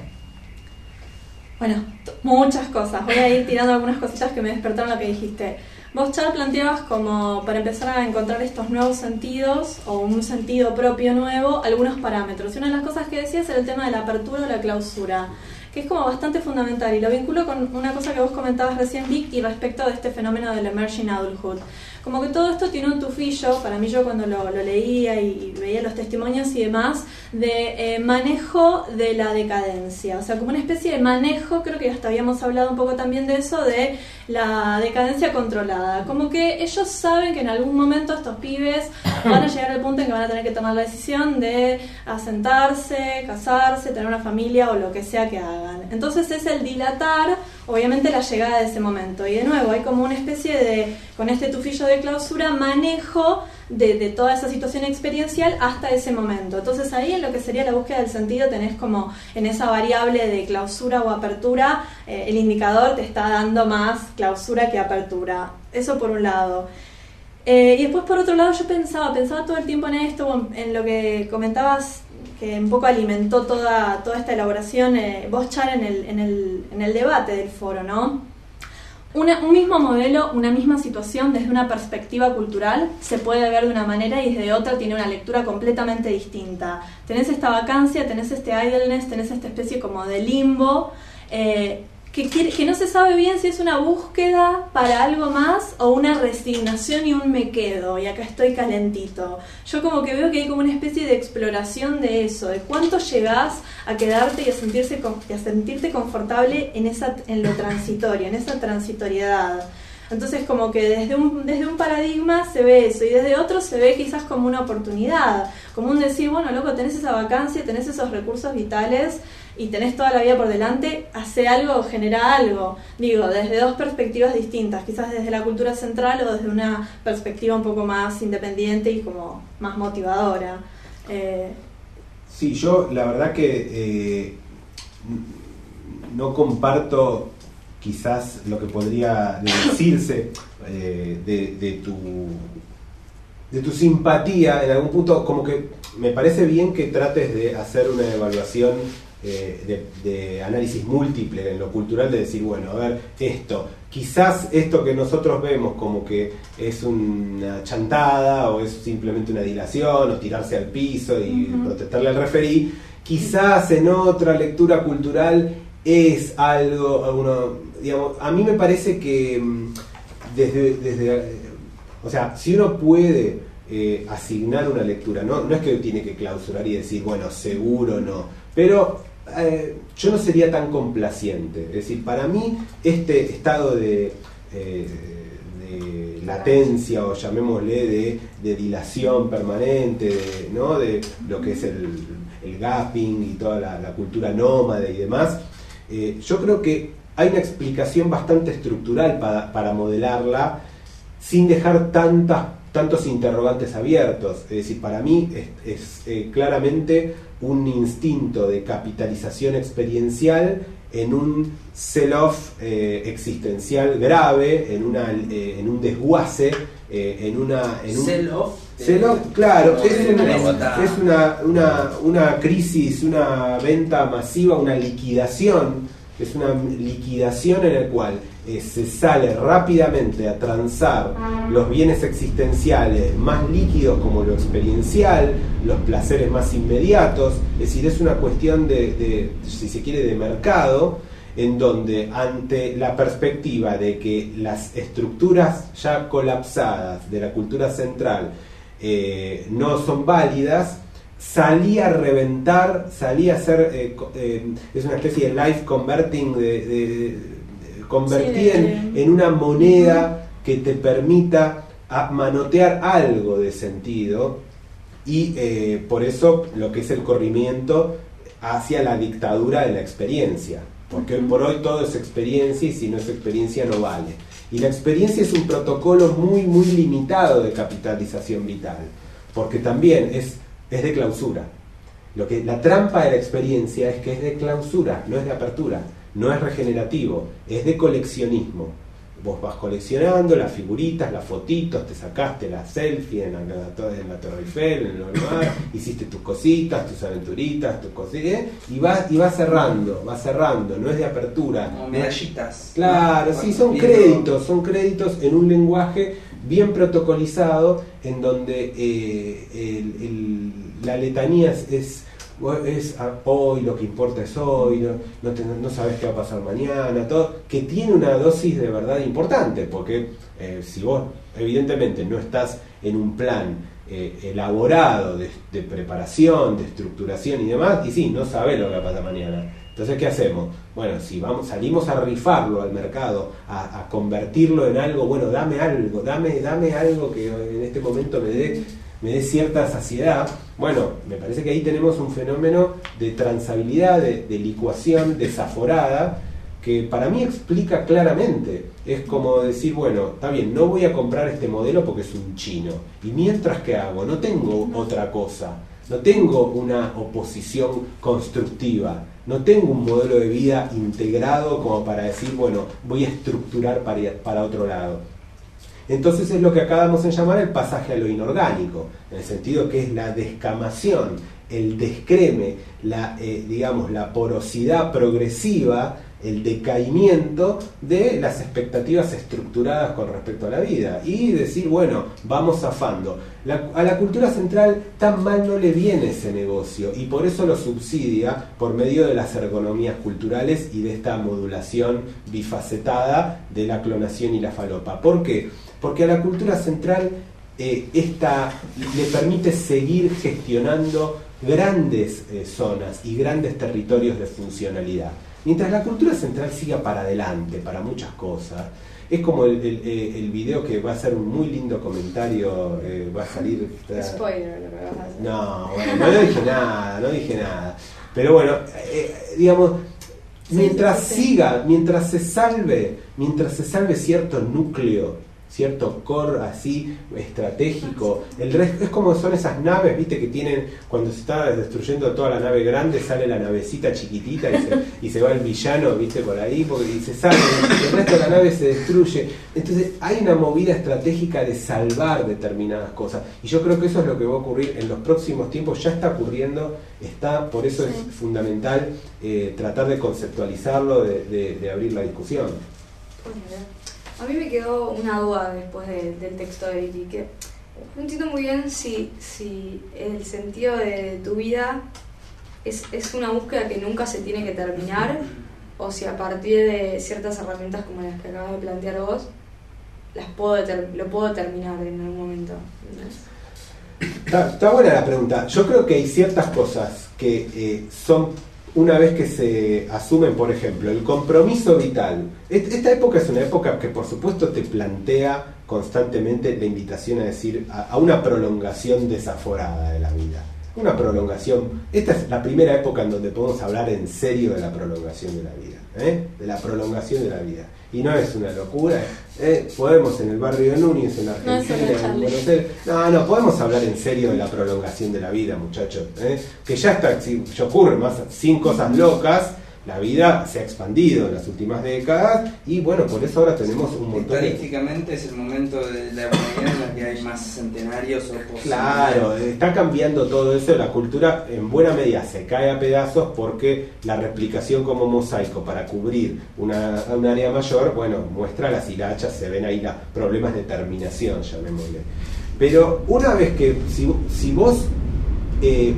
Bueno, t- muchas cosas. Voy a ir tirando algunas cositas que me despertaron lo que dijiste. Vos, Char, planteabas como para empezar a encontrar estos nuevos sentidos o un sentido propio nuevo, algunos parámetros. Y una de las cosas que decías era el tema de la apertura o la clausura, que es como bastante fundamental. Y lo vinculo con una cosa que vos comentabas recién, Vic, y respecto de este fenómeno del emerging adulthood. Como que todo esto tiene un tufillo, para mí yo cuando lo, lo leía y veía los testimonios y demás, de eh, manejo de la decadencia. O sea, como una especie de manejo, creo que hasta habíamos hablado un poco también de eso, de la decadencia controlada. Como que ellos saben que en algún momento estos pibes van a llegar al punto en que van a tener que tomar la decisión de asentarse, casarse, tener una familia o lo que sea que hagan. Entonces es el dilatar, obviamente, la llegada de ese momento. Y de nuevo, hay como una especie de, con este tufillo de clausura, manejo de, de toda esa situación experiencial hasta ese momento. Entonces ahí en lo que sería la búsqueda del sentido tenés como en esa variable de clausura o apertura, eh, el indicador te está dando más clausura que apertura. Eso por un lado. Eh, y después por otro lado yo pensaba, pensaba todo el tiempo en esto, en lo que comentabas, que un poco alimentó toda, toda esta elaboración, eh, vos, Char, en el, en, el, en el debate del foro, ¿no? Una, un mismo modelo, una misma situación desde una perspectiva cultural se puede ver de una manera y desde otra tiene una lectura completamente distinta. Tenés esta vacancia, tenés este idleness, tenés esta especie como de limbo, eh, que, que no se sabe bien si es una búsqueda para algo más o una resignación y un me quedo y acá estoy calentito. Yo como que veo que hay como una especie de exploración de eso, de cuánto llegás a quedarte y a, sentirse, y a sentirte confortable en, esa, en lo transitorio, en esa transitoriedad. Entonces como que desde un, desde un paradigma se ve eso y desde otro se ve quizás como una oportunidad, como un decir, bueno, loco, tenés esa vacancia, tenés esos recursos vitales y tenés toda la vida por delante, hace algo, genera algo. Digo, desde dos perspectivas distintas, quizás desde la cultura central o desde una perspectiva un poco más independiente y como más motivadora. Eh... Sí, yo la verdad que eh, no comparto quizás lo que podría decirse eh, de, de tu de tu simpatía en algún punto. Como que me parece bien que trates de hacer una evaluación eh, de, de análisis múltiple en lo cultural, de decir, bueno, a ver, esto, quizás esto que nosotros vemos como que es una chantada o es simplemente una dilación o tirarse al piso y uh-huh. protestarle al referí, quizás en otra lectura cultural es algo, uno, digamos, a mí me parece que desde, desde o sea, si uno puede eh, asignar una lectura, ¿no? No es que tiene que clausurar y decir, bueno, seguro no, pero eh, yo no sería tan complaciente. Es decir, para mí este estado de, eh, de latencia, o llamémosle de, de dilación permanente, de, ¿no? De lo que es el, el gapping y toda la, la cultura nómade y demás, eh, yo creo que hay una explicación bastante estructural para, para modelarla, sin dejar tantas, tantos interrogantes abiertos. Es decir, para mí es, es eh, claramente un instinto de capitalización experiencial en un sell-off eh, existencial grave, en, una, eh, en un desguace, eh, en una... En un sell-off. Sell-off, claro, no, es, una, una es una, una, una crisis, una venta masiva, una liquidación, es una liquidación en la cual eh, se sale rápidamente a transar los bienes existenciales más líquidos como lo experiencial, los placeres más inmediatos. Es decir, es una cuestión de, de si se quiere, de mercado, en donde ante la perspectiva de que las estructuras ya colapsadas de la cultura central eh, no son válidas, salía a reventar, salía a ser, eh, eh, es una especie de life converting, de, de, de convertir sí, de, en, en una moneda que te permita a manotear algo de sentido, y eh, por eso lo que es el corrimiento hacia la dictadura de la experiencia, porque hoy por hoy todo es experiencia, y si no es experiencia no vale. Y la experiencia es un protocolo muy muy limitado de capitalización vital, porque también es es de clausura. Lo que, la trampa de la experiencia es que es de clausura, no es de apertura, no es regenerativo, es de coleccionismo. Vos vas coleccionando las figuritas, las fotitos, te sacaste la selfie en la, en la Torre Eiffel, en el lugar, hiciste tus cositas, tus aventuritas, tus cositas, y vas y va cerrando, va cerrando, no es de apertura. Como medallitas. Claro, sí, son créditos, son créditos en un lenguaje bien protocolizado, en donde eh, el, el, la letanía es, es, es hoy, lo que importa es hoy, no, no, te, no sabes qué va a pasar mañana, todo, que tiene una dosis de verdad importante, porque eh, si vos evidentemente no estás en un plan eh, elaborado de, de preparación, de estructuración y demás, y sí, no sabés lo que va a pasar mañana. Entonces, ¿qué hacemos? Bueno, si vamos, salimos a rifarlo al mercado, a, a convertirlo en algo, bueno, dame algo, dame, dame algo que en este momento me dé, me dé cierta saciedad. Bueno, me parece que ahí tenemos un fenómeno de transabilidad, de, de licuación desaforada, que para mí explica claramente. Es como decir, bueno, está bien, no voy a comprar este modelo porque es un chino. Y mientras, ¿qué hago? No tengo otra cosa. No tengo una oposición constructiva, no tengo un modelo de vida integrado como para decir, bueno, voy a estructurar para, para otro lado. Entonces es lo que acabamos de llamar el pasaje a lo inorgánico, en el sentido que es la descamación, el descreme, la, eh, digamos, la porosidad progresiva, el decaimiento de las expectativas estructuradas con respecto a la vida, y decir, bueno, vamos zafando. La, a la cultura central tan mal no le viene ese negocio, y por eso lo subsidia por medio de las ergonomías culturales y de esta modulación bifacetada de la clonación y la falopa. ¿Por qué? Porque a la cultura central eh, esta le permite seguir gestionando grandes eh, zonas y grandes territorios de funcionalidad. Mientras la cultura central siga para adelante, para muchas cosas, es como el, el, el video que va a ser un muy lindo comentario, eh, va a salir... Spoiler, lo que vas a hacer. No, bueno, no dije nada, no dije nada. Pero bueno, eh, digamos, mientras sí, sí, sí. siga, mientras se salve, mientras se salve cierto núcleo cierto core así estratégico. El resto es como son esas naves, viste, que tienen, cuando se está destruyendo toda la nave grande, sale la navecita chiquitita y se, y se va el villano, viste, por ahí, porque y se sale, el resto de la nave se destruye. Entonces hay una movida estratégica de salvar determinadas cosas, y yo creo que eso es lo que va a ocurrir en los próximos tiempos. Ya está ocurriendo, está, por eso es fundamental eh, tratar de conceptualizarlo, de, de, de abrir la discusión. A mí me quedó una duda después de, del texto de Viti, que no entiendo muy bien si, si el sentido de tu vida es, es una búsqueda que nunca se tiene que terminar, o si a partir de ciertas herramientas como las que acabas de plantear vos, las puedo deter, lo puedo terminar en algún momento. Está, está buena la pregunta. Yo creo que hay ciertas cosas que eh, son, una vez que se asumen, por ejemplo, el compromiso vital. Esta época es una época que por supuesto te plantea constantemente la invitación a decir, a, a una prolongación desaforada de la vida. Una prolongación. Esta es la primera época en donde podemos hablar en serio de la prolongación de la vida, ¿eh? De la prolongación de la vida. Y no es una locura, ¿eh? Podemos en el barrio de Núñez, en Argentina, no, en Buenos Aires, no, no, podemos hablar en serio de la prolongación de la vida, muchachos, ¿eh? Que ya está, si ocurre más, sin cosas locas, la vida se ha expandido en las últimas décadas, y bueno, por eso ahora tenemos un montón de... Estadísticamente es el momento de la humanidad en la que hay más centenarios o posibles. Claro, está cambiando todo eso, la cultura en buena medida se cae a pedazos porque la replicación como mosaico para cubrir una, un área mayor, bueno, muestra las hilachas, se ven ahí los problemas de terminación, llamémosle. Pero una vez que, si, si vos eh,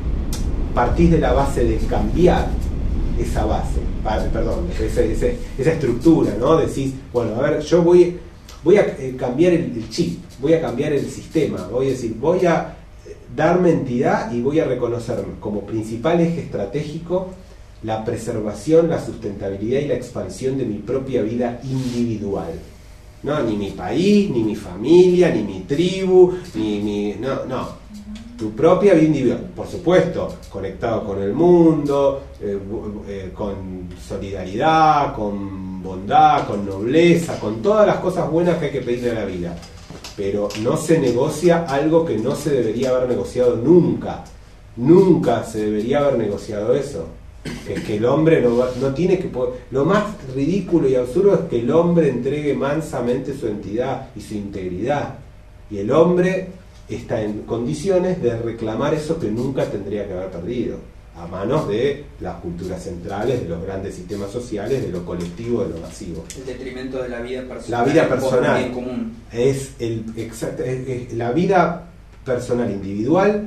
partís de la base de cambiar esa base, perdón, esa, esa, esa estructura, ¿no? Decís, bueno, a ver, yo voy, voy a cambiar el, el chip, voy a cambiar el sistema, voy a decir, voy a darme entidad y voy a reconocer como principal eje estratégico la preservación, la sustentabilidad y la expansión de mi propia vida individual. No, ni mi país, ni mi familia, ni mi tribu, ni mi... No, no. Tu propia vida individual, por supuesto, conectado con el mundo, eh, eh, con solidaridad, con bondad, con nobleza, con todas las cosas buenas que hay que pedirle a la vida. Pero no se negocia algo que no se debería haber negociado nunca. Nunca se debería haber negociado eso. Que, que el hombre no, no tiene que poder... Lo más ridículo y absurdo es que el hombre entregue mansamente su entidad y su integridad. Y el hombre está en condiciones de reclamar eso que nunca tendría que haber perdido, a manos de las culturas centrales, de los grandes sistemas sociales, de lo colectivo, de lo masivo. El detrimento de la vida personal. La vida personal bien común. es el exacto, es, es la vida personal individual,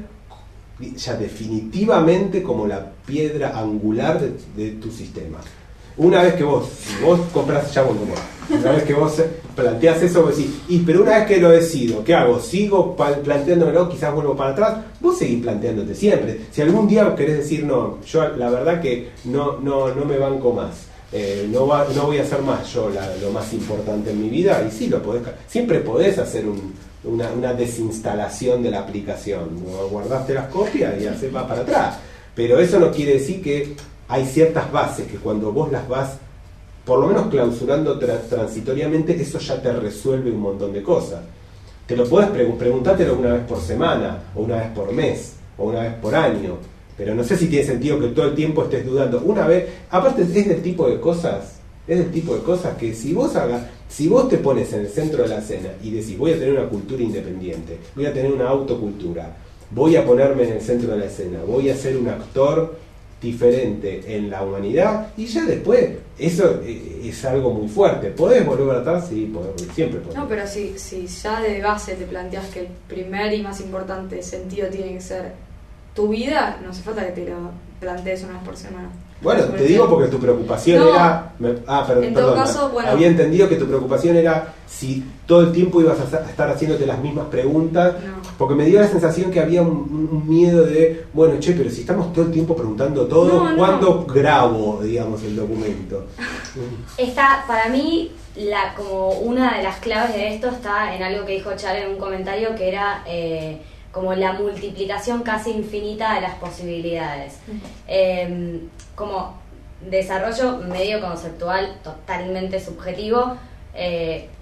ya definitivamente como la piedra angular de, de tu sistema. Una vez que vos, si vos compras, ya vuelvo, una vez que vos planteás eso, vos decís, y pero una vez que lo decido, ¿qué hago? ¿Sigo planteándomelo? Quizás vuelvo para atrás. Vos seguís planteándote siempre. Si algún día querés decir, no, yo la verdad que no, no, no me banco más, eh, no, va, no voy a hacer más yo la, lo más importante en mi vida, y sí, lo podés, siempre podés hacer un, una, una desinstalación de la aplicación. Guardaste las copias y haces va para atrás. Pero eso no quiere decir que hay ciertas bases que cuando vos las vas, por lo menos clausurando tra transitoriamente, eso ya te resuelve un montón de cosas. Te lo podés pregun preguntártelo una vez por semana, o una vez por mes, o una vez por año. Pero no sé si tiene sentido que todo el tiempo estés dudando. Una vez, aparte es del tipo de cosas, es del tipo de cosas que si vos hagas, si vos te pones en el centro de la escena y decís, voy a tener una cultura independiente, voy a tener una autocultura, voy a ponerme en el centro de la escena, voy a ser un actor diferente en la humanidad, y ya después eso es algo muy fuerte. ¿Podés volver para atrás? Sí, podés, siempre podés. No, pero si, si ya de base te planteas que el primer y más importante sentido tiene que ser tu vida, no hace falta que te lo plantees una vez por semana. Bueno, te digo porque tu preocupación no, era... Me, ah, per, en todo perdón, caso, bueno, había entendido que tu preocupación era si todo el tiempo ibas a estar haciéndote las mismas preguntas, no. Porque me dio la sensación que había un, un miedo de, bueno, che, pero si estamos todo el tiempo preguntando todo, no, ¿cuándo no. grabo, digamos, el documento? Está, para mí, la, como una de las claves de esto está en algo que dijo Char en un comentario, que era eh, como la multiplicación casi infinita de las posibilidades. Uh-huh. eh, como desarrollo medio conceptual totalmente subjetivo, eh,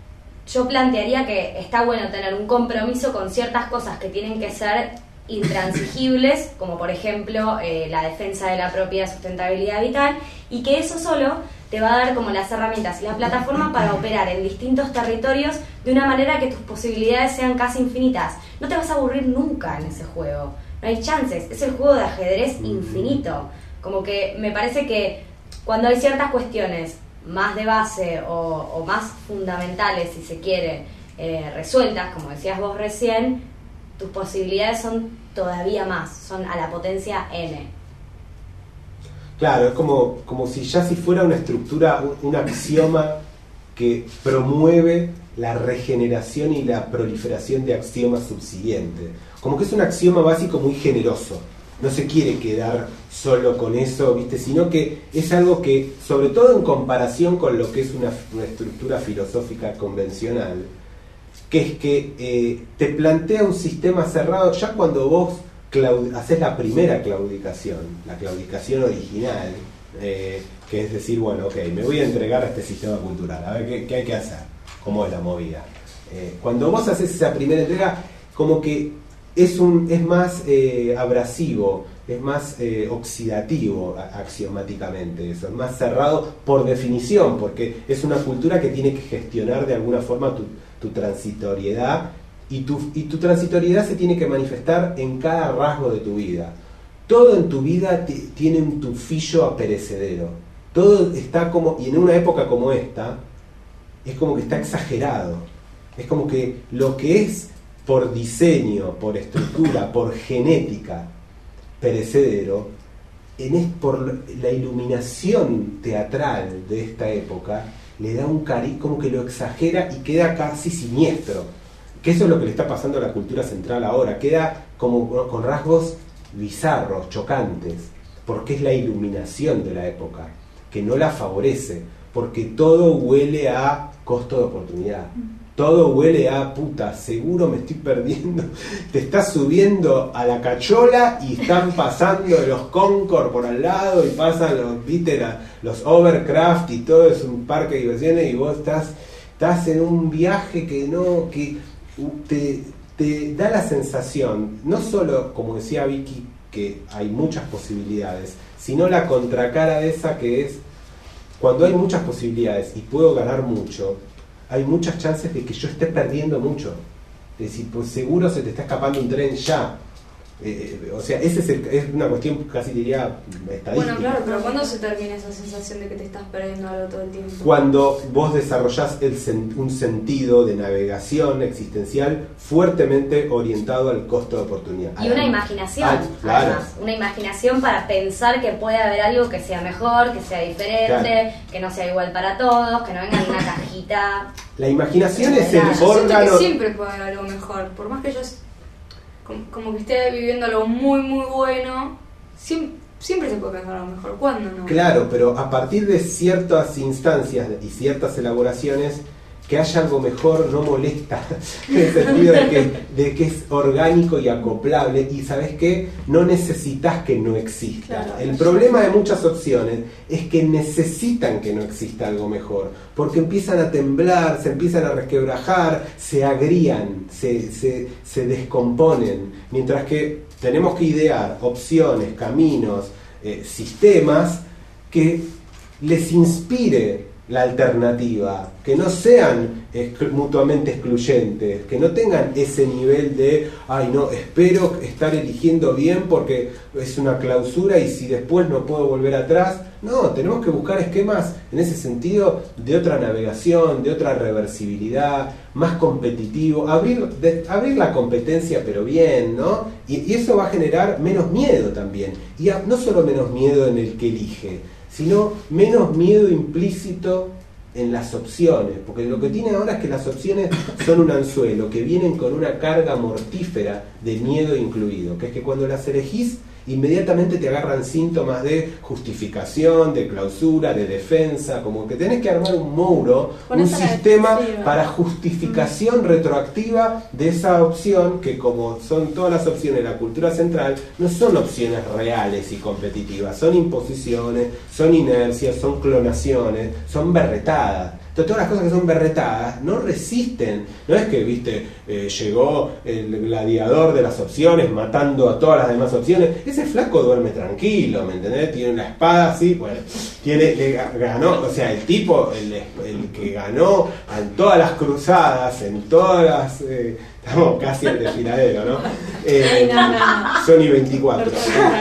yo plantearía que está bueno tener un compromiso con ciertas cosas que tienen que ser intransigibles, como por ejemplo eh, la defensa de la propia sustentabilidad vital, y que eso solo te va a dar como las herramientas y la plataforma para operar en distintos territorios de una manera que tus posibilidades sean casi infinitas. No te vas a aburrir nunca en ese juego, no hay chances, es el juego de ajedrez infinito. Como que me parece que cuando hay ciertas cuestiones más de base o, o más fundamentales, si se quiere, eh, resueltas, como decías vos recién, tus posibilidades son todavía más, son a la potencia n. Claro, es como, como si ya si fuera una estructura, un, un axioma que promueve la regeneración y la proliferación de axiomas subsiguientes. Como que es un axioma básico muy generoso. No se quiere quedar solo con eso, ¿viste? Sino que es algo que, sobre todo en comparación con lo que es una, una estructura filosófica convencional, que es que eh, te plantea un sistema cerrado ya cuando vos claud- haces la primera claudicación, la claudicación original, eh, que es decir, bueno, ok, me voy a entregar a este sistema cultural, a ver qué, qué hay que hacer, cómo es la movida. Eh, cuando vos haces esa primera entrega, como que es, un, es más eh, abrasivo, es más eh, oxidativo axiomáticamente, eso es más cerrado por definición, porque es una cultura que tiene que gestionar de alguna forma tu, tu transitoriedad, y tu, y tu transitoriedad se tiene que manifestar en cada rasgo de tu vida. Todo en tu vida t- tiene un tufillo aperecedero, todo está como, y en una época como esta, es como que está exagerado, es como que lo que es por diseño, por estructura, por genética, perecedero, en es, por la iluminación teatral de esta época, le da un cariz, como que lo exagera y queda casi siniestro. Que eso es lo que le está pasando a la cultura central ahora, queda como con rasgos bizarros, chocantes, porque es la iluminación de la época, que no la favorece, porque todo huele a costo de oportunidad. Todo huele a puta, seguro me estoy perdiendo. Te estás subiendo a la cachola y están pasando los Concord por al lado y pasan los, ¿viste? La, los Overcraft y todo es un parque de diversiones y vos estás, estás en un viaje que no, que te, te da la sensación, no solo, como decía Vicky, que hay muchas posibilidades, sino la contracara de esa que es, cuando hay muchas posibilidades y puedo ganar mucho, hay muchas chances de que yo esté perdiendo mucho. Es decir, pues seguro se te está escapando un tren ya. Eh, o sea, esa es, el, es una cuestión casi diría estadística. Bueno, claro, pero ¿cuándo se termina esa sensación de que te estás perdiendo algo todo el tiempo? Cuando vos desarrollás el sen, un sentido de navegación existencial fuertemente orientado al costo de oportunidad. Y una imaginación, ah, claro. además. Una imaginación para pensar que puede haber algo que sea mejor, que sea diferente, claro, que no sea igual para todos, que no venga en una cajita. La imaginación es el yo órgano... que siempre puede haber algo mejor, por más que yo... como que esté viviendo algo muy muy bueno, siempre, siempre se puede pensar a lo mejor. ¿Cuándo no? Claro, pero a partir de ciertas instancias y ciertas elaboraciones, que haya algo mejor no molesta, en el sentido de que, de que es orgánico y acoplable, y ¿sabes qué? No necesitas que no exista. Claro, el problema de muchas opciones es que necesitan que no exista algo mejor, porque empiezan a temblar, se empiezan a resquebrajar, se agrían, se, se, se descomponen, mientras que tenemos que idear opciones, caminos, eh, sistemas que les inspire la alternativa, que no sean exclu- mutuamente excluyentes, que no tengan ese nivel de ay no, espero estar eligiendo bien porque es una clausura y si después no puedo volver atrás. No, tenemos que buscar esquemas en ese sentido de otra navegación, de otra reversibilidad, más competitivo, abrir, de, abrir la competencia pero bien, ¿no? Y, y eso va a generar menos miedo también, y a, no solo menos miedo en el que elige, sino menos miedo implícito en las opciones, porque lo que tiene ahora es que las opciones son un anzuelo, que vienen con una carga mortífera de miedo incluido, que es que cuando las elegís, inmediatamente te agarran síntomas de justificación, de clausura, de defensa, como que tenés que armar un muro, un sistema para justificación retroactiva de esa opción, que como son todas las opciones de la cultura central, no son opciones reales y competitivas, son imposiciones, son inercias, son clonaciones, son berretadas. Entonces Entonces todas las cosas que son berretadas no resisten. No es que, viste, eh, llegó el gladiador de las opciones matando a todas las demás opciones. Ese flaco duerme tranquilo, ¿me entendés? Tiene una espada así, bueno, tiene, le ganó, o sea, el tipo, el, el que ganó en todas las cruzadas, en todas las... Eh, estamos casi al desfiladero, ¿no? Eh, no, no, no. Sony veinticuatro.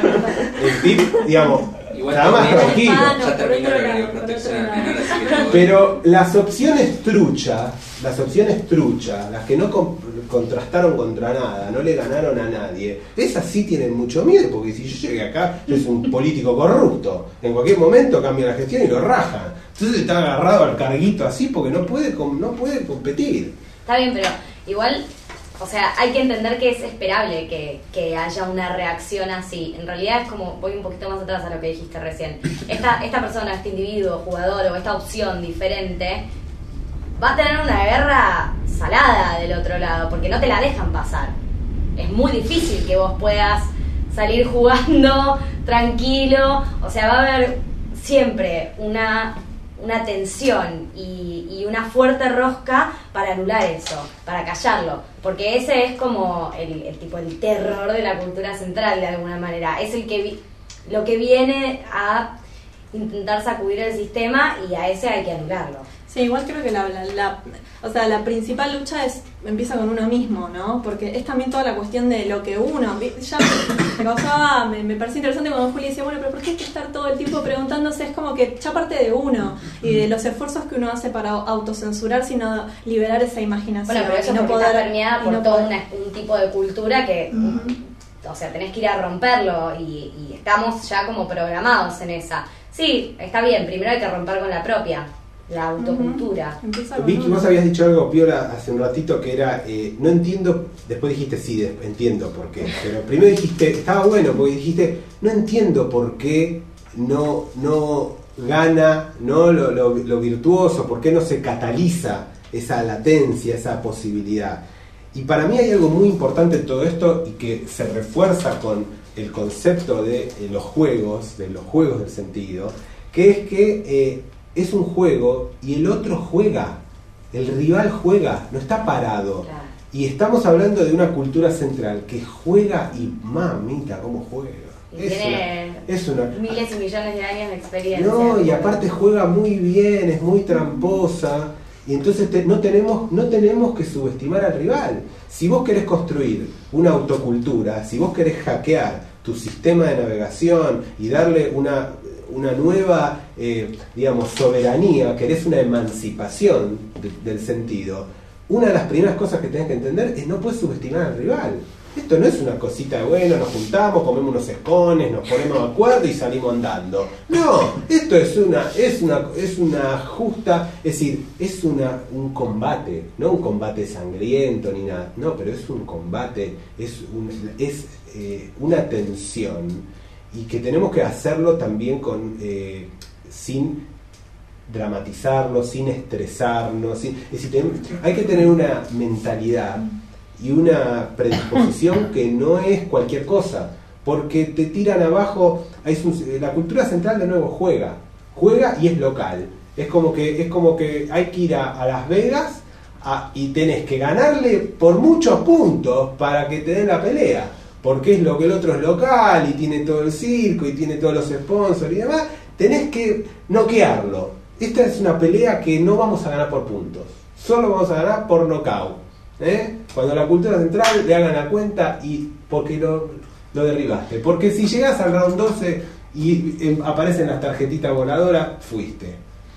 El tipo, digamos... Igual Nada más termina- tranquilo. Ah, no, ya por terminó otro la lado, radioprotección, por otro al final, así que- Pero las opciones truchas, las opciones truchas, las que no con- contrastaron contra nada, no le ganaron a nadie, esas sí tienen mucho miedo, porque si yo llegué acá, yo soy un político corrupto, en cualquier momento cambia la gestión y lo rajan. Entonces está agarrado al carguito así porque no puede, com- no puede competir. Está bien, pero igual, o sea, hay que entender que es esperable que, que haya una reacción así. En realidad es como, voy un poquito más atrás a lo que dijiste recién. Esta, esta persona, este individuo, jugador o esta opción diferente, va a tener una guerra salada del otro lado, porque no te la dejan pasar. Es muy difícil que vos puedas salir jugando tranquilo, o sea, va a haber siempre una... una tensión y, y una fuerte rosca para anular eso, para callarlo, porque ese es como el, el tipo el terror de la cultura central de alguna manera, es el que vi, lo que viene a intentar sacudir el sistema y a ese hay que anularlo. Sí, igual creo que la, la, la, o sea, la principal lucha es empieza con uno mismo, ¿no? Porque es también toda la cuestión de lo que uno... Ya me causaba, me, me pareció interesante cuando Juli decía, bueno, pero ¿por qué hay que estar todo el tiempo preguntándose? Es como que ya parte de uno y de los esfuerzos que uno hace para autocensurar, sino liberar esa imaginación. Bueno, pero eso y no porque poder, está permeada y por no todo poder- una- un tipo de cultura que... Ujú. O sea, tenés que ir a romperlo y, y estamos ya como programados en esa. Sí, está bien, primero hay que romper con la propia, la autocultura. Ujú. Empieza con Vicky, uno. vos habías dicho algo, Piola, hace un ratito que era, eh, no entiendo, después dijiste sí, des- entiendo por qué, pero primero dijiste, estaba bueno, porque dijiste, no entiendo por qué no, no gana no lo, lo, lo virtuoso, por qué no se cataliza esa latencia, esa posibilidad. Y para mí hay algo muy importante en todo esto y que se refuerza con el concepto de eh, los juegos, de los juegos del sentido, que es que eh, es un juego y el otro juega, el rival juega, no está parado. Claro. Y estamos hablando de una cultura central que juega y mamita, cómo juega. Y Es tiene una- es una, miles y millones de años de experiencia. no, y aparte juega muy bien, es muy tramposa, y entonces te- no, tenemos, no tenemos que subestimar al rival. Si vos querés construir una autocultura, si vos querés hackear tu sistema de navegación y darle una, una nueva, eh, digamos, soberanía, querés una emancipación de- del sentido, una de las primeras cosas que tenés que entender es no puedes subestimar al rival. Esto no es una cosita de bueno, nos juntamos, comemos unos escones, nos ponemos de acuerdo y salimos andando. No, esto es una, es una, es una justa, es decir, es una, un combate, no un combate sangriento ni nada, no, pero es un combate, es, un, es eh, una tensión y que tenemos que hacerlo también con eh, sin dramatizarlo, sin estresarnos, sin, es decir, tenemos- hay que tener una mentalidad y una predisposición que no es cualquier cosa, porque te tiran abajo. Es un- la cultura central de nuevo juega, juega y es local. Es como que, es como que hay que ir a, a Las Vegas a- y tenés que ganarle por muchos puntos para que te den la pelea, porque es lo que el otro es local y tiene todo el circo y tiene todos los sponsors y demás. Tenés que noquearlo. Esta es una pelea que no vamos a ganar por puntos, solo vamos a ganar por nocaut. ¿Eh? Cuando la cultura central le hagan la cuenta y porque lo, lo derribaste, porque si llegas al round doce y eh, aparecen las tarjetitas voladoras, fuiste.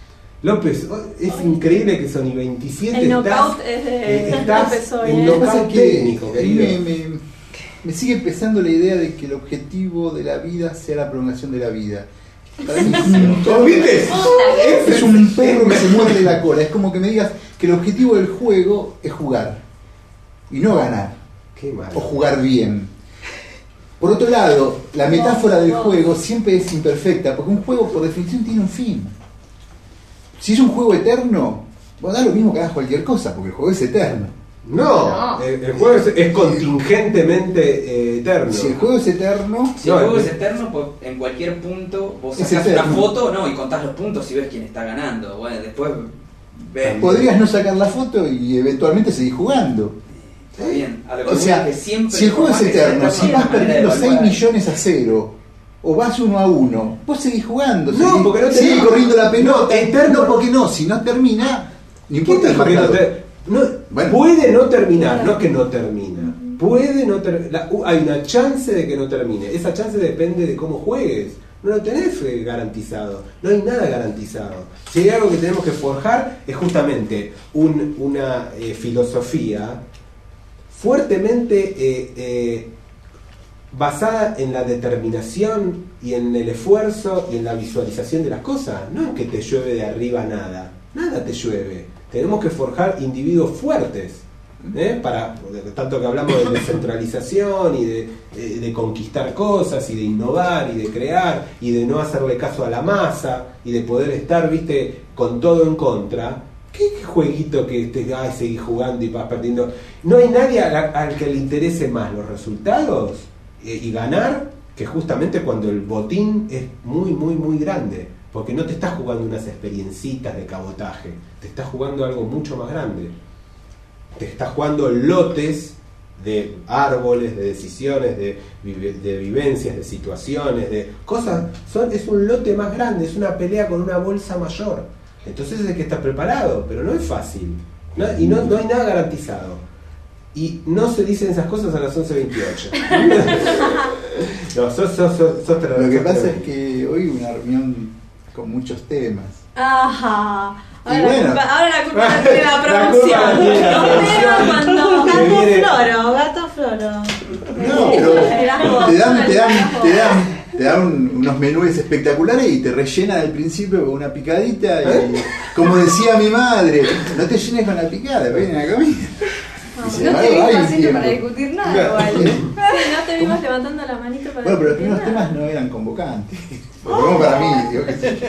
López, oh, es increíble que son y veintisiete El estás, knockout es de eh, estás López hoy, en ¿eh? Lo que pasa knockout es que técnico, a mí querido. me, me, me sigue pesando la idea de que el objetivo de la vida sea la prolongación de la vida. Para mí es un, ¿Viste? es un perro que se muerde la cola. Es como que me digas que el objetivo del juego es jugar y no ganar Qué mal. o jugar bien. Por otro lado, la metáfora del juego siempre es imperfecta porque un juego por definición tiene un fin. Si es un juego eterno, bueno, da lo mismo que hagas cualquier cosa porque el juego es eterno. No, No. El, el juego es, es contingentemente eh, eterno. Si el juego es eterno, Si el No, juego el- es eterno, pues en cualquier punto vos Es sacás una eterno. foto, no, y contás los puntos y ves quién está ganando. Bueno, después Ven. Podrías no sacar la foto y eventualmente seguir jugando. Está bien. A lo que O sea, que siempre, si el juego es por más que sea eterno, si eterno, vas hay una manera perdiendo de seis evaluar. millones a cero o vas uno a uno, vos seguís jugando, No, seguís, porque no te- seguís corriendo la pelota. No, eterno- No, porque no, si no termina, no ¿Quién importa el dijo que no marcador. te- no, Bueno. puede no terminar, no es que no termina. Puede no terminar. Hay una chance de que no termine. Esa chance depende de cómo juegues. No lo tenés eh, garantizado. No hay nada garantizado. Si hay algo que tenemos que forjar es justamente un- una eh, filosofía fuertemente eh, eh, basada en la determinación y en el esfuerzo y en la visualización de las cosas. No en que te llueve de arriba nada. Nada te llueve. Tenemos que forjar individuos fuertes. ¿eh? Para, tanto que hablamos de descentralización y de, de, de conquistar cosas y de innovar y de crear y de no hacerle caso a la masa y de poder estar, viste, con todo en contra. ¿Qué, qué jueguito que te ay, seguís jugando y vas perdiendo? No hay nadie al, al que le interese más los resultados eh, y ganar, que justamente cuando el botín es muy, muy, muy grande. Porque no te estás jugando unas experiencitas de cabotaje, te estás jugando algo mucho más grande. Te estás jugando lotes de árboles, de decisiones, de, vive, de vivencias, de situaciones, de cosas. Son, es un lote más grande, es una pelea con una bolsa mayor. Entonces hay que estar preparado, pero no es fácil. ¿no? Y no, no hay nada garantizado. Y no se dicen esas cosas a las once veintiocho. No, sos, sos, sos, sos Lo que pasa es que hoy hubo una reunión con muchos temas. Ajá. Ahora, Y la bueno. culpa, ahora la culpa la tiene la La producción. culpa la tiene la No producción. veo cuando Que gato viene- floro, gato floro. No, pero Las voz, te dan, te las dan, voz. te dan, te dan un- unos menúes espectaculares y te rellenan al principio con una picadita y, como decía mi madre, no te llenes con la picada, vienen a comer. Y sin No te embargo, vi hay un haciendo para tiempo. discutir nada igual. Sí, no te vimos levantando la manito para Bueno, pero los primeros discutir nada. temas no eran convocantes. Por lo menos para mí, digo, qué sé yo.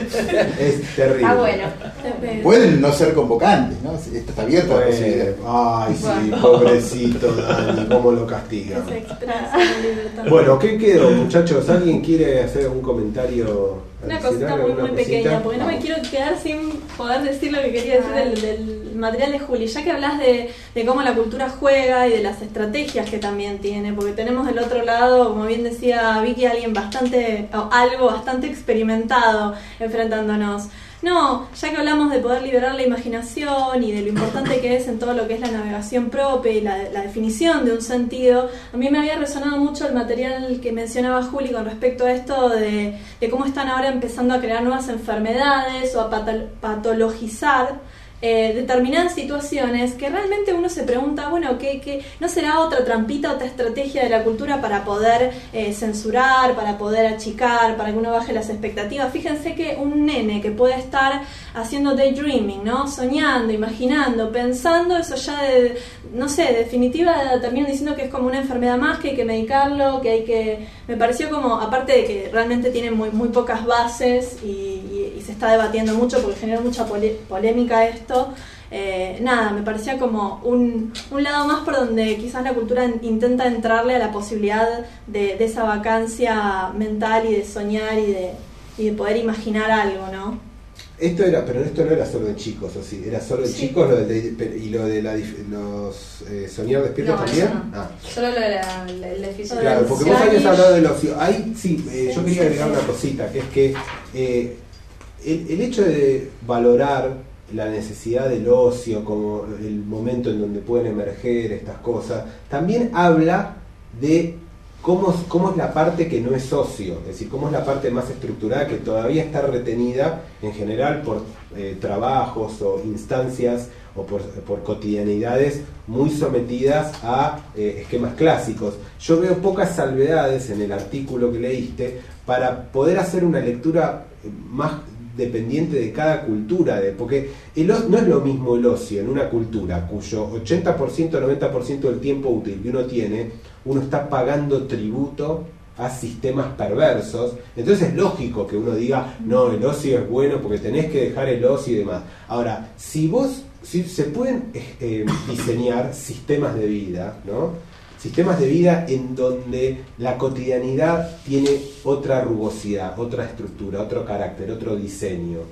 Es terrible. Ah, bueno. Pueden no ser convocantes, ¿no? Esto está abierto a la posibilidad. Bueno, ay, sí, Bueno. pobrecito Dani, cómo lo castiga. Que se expresa la libertad. Bueno, ¿qué quedó, muchachos? ¿Alguien quiere hacer algún comentario? Una adicional, cosita muy, alguna muy cosita? pequeña, porque no me quiero quedar sin poder decir lo que quería decir del, del material de Juli. Ya que hablas de, de cómo la cultura juega y de las estrategias que también tiene, porque tenemos del otro lado, como bien decía Vicky, alguien bastante, o algo bastante experimentado enfrentándonos. No, ya que hablamos de poder liberar la imaginación y de lo importante que es en todo lo que es la navegación propia y la, la definición de un sentido, a mí me había resonado mucho el material que mencionaba Juli con respecto a esto de, de cómo están ahora empezando a crear nuevas enfermedades o a patol- patologizar eh, determinadas situaciones que realmente uno se pregunta, bueno, ¿qué, qué, ¿no será otra trampita, otra estrategia de la cultura para poder eh, censurar, para poder achicar, para que uno baje las expectativas? Fíjense que un nene que puede estar haciendo daydreaming, ¿no? Soñando, imaginando, pensando, eso ya de, no sé, de definitiva terminan diciendo que es como una enfermedad más, que hay que medicarlo, que hay que... Me pareció como, aparte de que realmente tiene muy, muy pocas bases y, y, y se está debatiendo mucho porque genera mucha pole- polémica esto, eh, nada, me parecía como un, un lado más por donde quizás la cultura en- intenta entrarle a la posibilidad de, de esa vacancia mental y de soñar y de, y de poder imaginar algo, ¿no? Esto era, pero esto no era solo de chicos, ¿o sí? ¿Era solo de Sí. chicos lo de, de- y lo de la, dif- los eh, soñar despiertos No, también? eso no. Ah. Solo lo de la, la- el déficit. Claro, del porque vos sueño. habías hablado del ocio. Ahí sí, eh, yo Sí, quería sí, agregar sí. una cosita, que es que eh, el, el hecho de valorar la necesidad del ocio como el momento en donde pueden emerger estas cosas, también habla de cómo, es- cómo es la parte que no es ocio, es decir, cómo es la parte más estructurada que todavía está retenida en general por eh, trabajos o instancias o por, por cotidianidades muy sometidas a eh, esquemas clásicos. Yo veo pocas salvedades en el artículo que leíste para poder hacer una lectura eh, más dependiente de cada cultura, de, porque el, o- no es lo mismo el ocio en una cultura cuyo ochenta por ciento, noventa por ciento del tiempo útil que uno tiene, uno está pagando tributo a sistemas perversos. Entonces es lógico que uno diga, no, el ocio es bueno porque tenés que dejar el ocio y demás. Ahora, si vos, si se pueden eh, eh, diseñar sistemas de vida, ¿no? Sistemas de vida en donde la cotidianidad tiene otra rugosidad, otra estructura, otro carácter, otro diseño.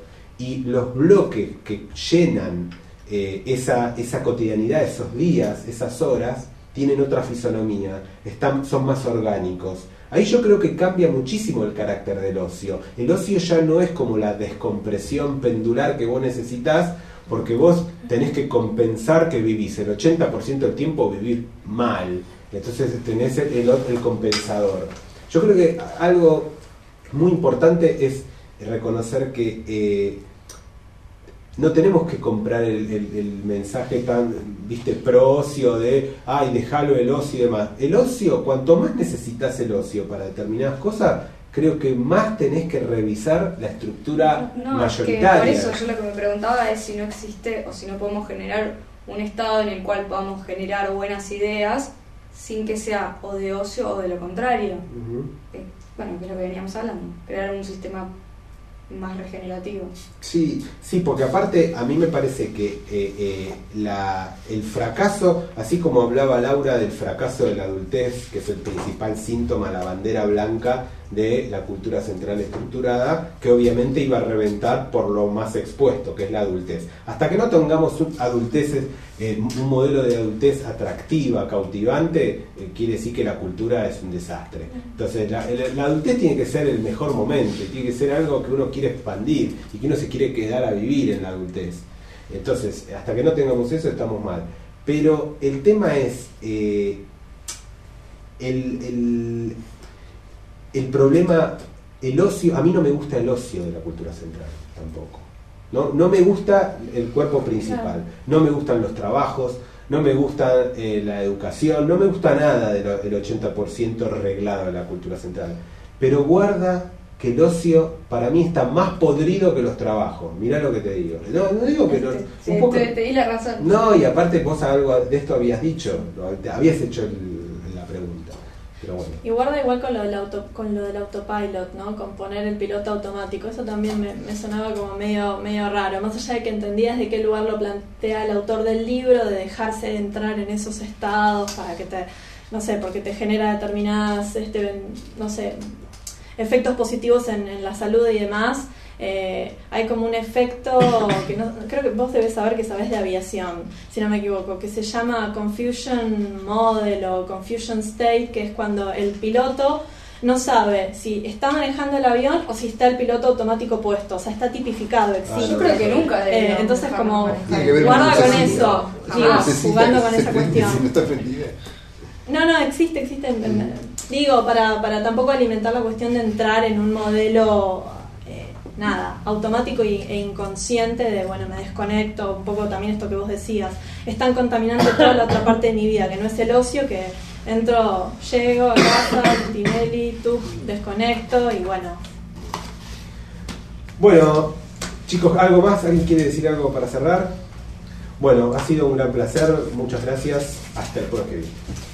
y los bloques que llenan eh, esa, esa cotidianidad, esos días, esas horas, tienen otra fisonomía, están, son más orgánicos. Ahí yo creo que cambia muchísimo el carácter del ocio. El ocio ya no es como la descompresión pendular que vos necesitas, porque vos tenés que compensar que vivís el ochenta por ciento del tiempo vivir mal. Entonces tenés el, el, el compensador. Yo creo que algo muy importante es reconocer que eh, no tenemos que comprar el, el, el mensaje tan, viste, pro ocio de, ay, dejalo el ocio y demás. El ocio, cuanto más necesitas el ocio para determinadas cosas, creo que más tenés que revisar la estructura no, mayoritaria. Es que por eso yo lo que me preguntaba es si no existe o si no podemos generar un estado en el cual podamos generar buenas ideas sin que sea o de ocio o de lo contrario. Uh-huh. eh, bueno, que es lo que veníamos hablando, crear un sistema más regenerativo. Sí, sí, porque aparte a mí me parece que eh, eh, la, el fracaso, así como hablaba Laura del fracaso de la adultez, que es el principal síntoma, la bandera blanca de la cultura central estructurada, que obviamente iba a reventar por lo más expuesto, que es la adultez. Hasta que no tengamos un, adulteces, eh, un modelo de adultez atractiva, cautivante, eh, quiere decir que la cultura es un desastre. Entonces la, el, la adultez tiene que ser el mejor momento, tiene que ser algo que uno quiere expandir y que uno se quiere quedar a vivir en la adultez. Entonces, hasta que no tengamos eso estamos mal. Pero el tema es eh, el... el El problema, el ocio, a mí no me gusta el ocio de la cultura central, tampoco. No, no me gusta el cuerpo principal, no me gustan los trabajos, no me gusta eh, la educación, no me gusta nada del ochenta por ciento reglado de la cultura central. Pero guarda que el ocio para mí está más podrido que los trabajos. Mirá lo que te digo. No, no digo que no. Sí, un poco, te, te di la razón. No, y aparte vos algo de esto habías dicho, habías hecho el, la pregunta. Pero bueno. Y guarda igual con lo del auto, con lo del autopilot, ¿no? Con poner el piloto automático. Eso también me, me sonaba como medio, medio raro. Más allá de que entendías de qué lugar lo plantea el autor del libro, de dejarse entrar en esos estados para que te, no sé, porque te genera determinadas, este, no sé, efectos positivos en, en la salud y demás. Eh, hay como un efecto que no, creo que vos debes saber, que sabés de aviación, si no me equivoco, que se llama confusion model o confusion state, que es cuando el piloto no sabe si está manejando el avión o si está el piloto automático puesto, o sea, está tipificado, existe. Ah, yo creo que nunca eh, entonces como manejar. guarda con necesita. eso, Ah, digo, necesita jugando que con se esa prende, cuestión. si no está prendida. No, no, existe, existe. Mm. Digo, para, para tampoco alimentar la cuestión de entrar en un modelo, eh, nada, automático y, e inconsciente de, bueno, me desconecto, un poco también esto que vos decías. Están contaminando toda la otra parte de mi vida, que no es el ocio, que entro, llego a casa, Tinelli, tú, desconecto y bueno. Bueno, chicos, ¿algo más? ¿Alguien quiere decir algo para cerrar? Bueno, ha sido un gran placer, muchas gracias, hasta el jueves que viene.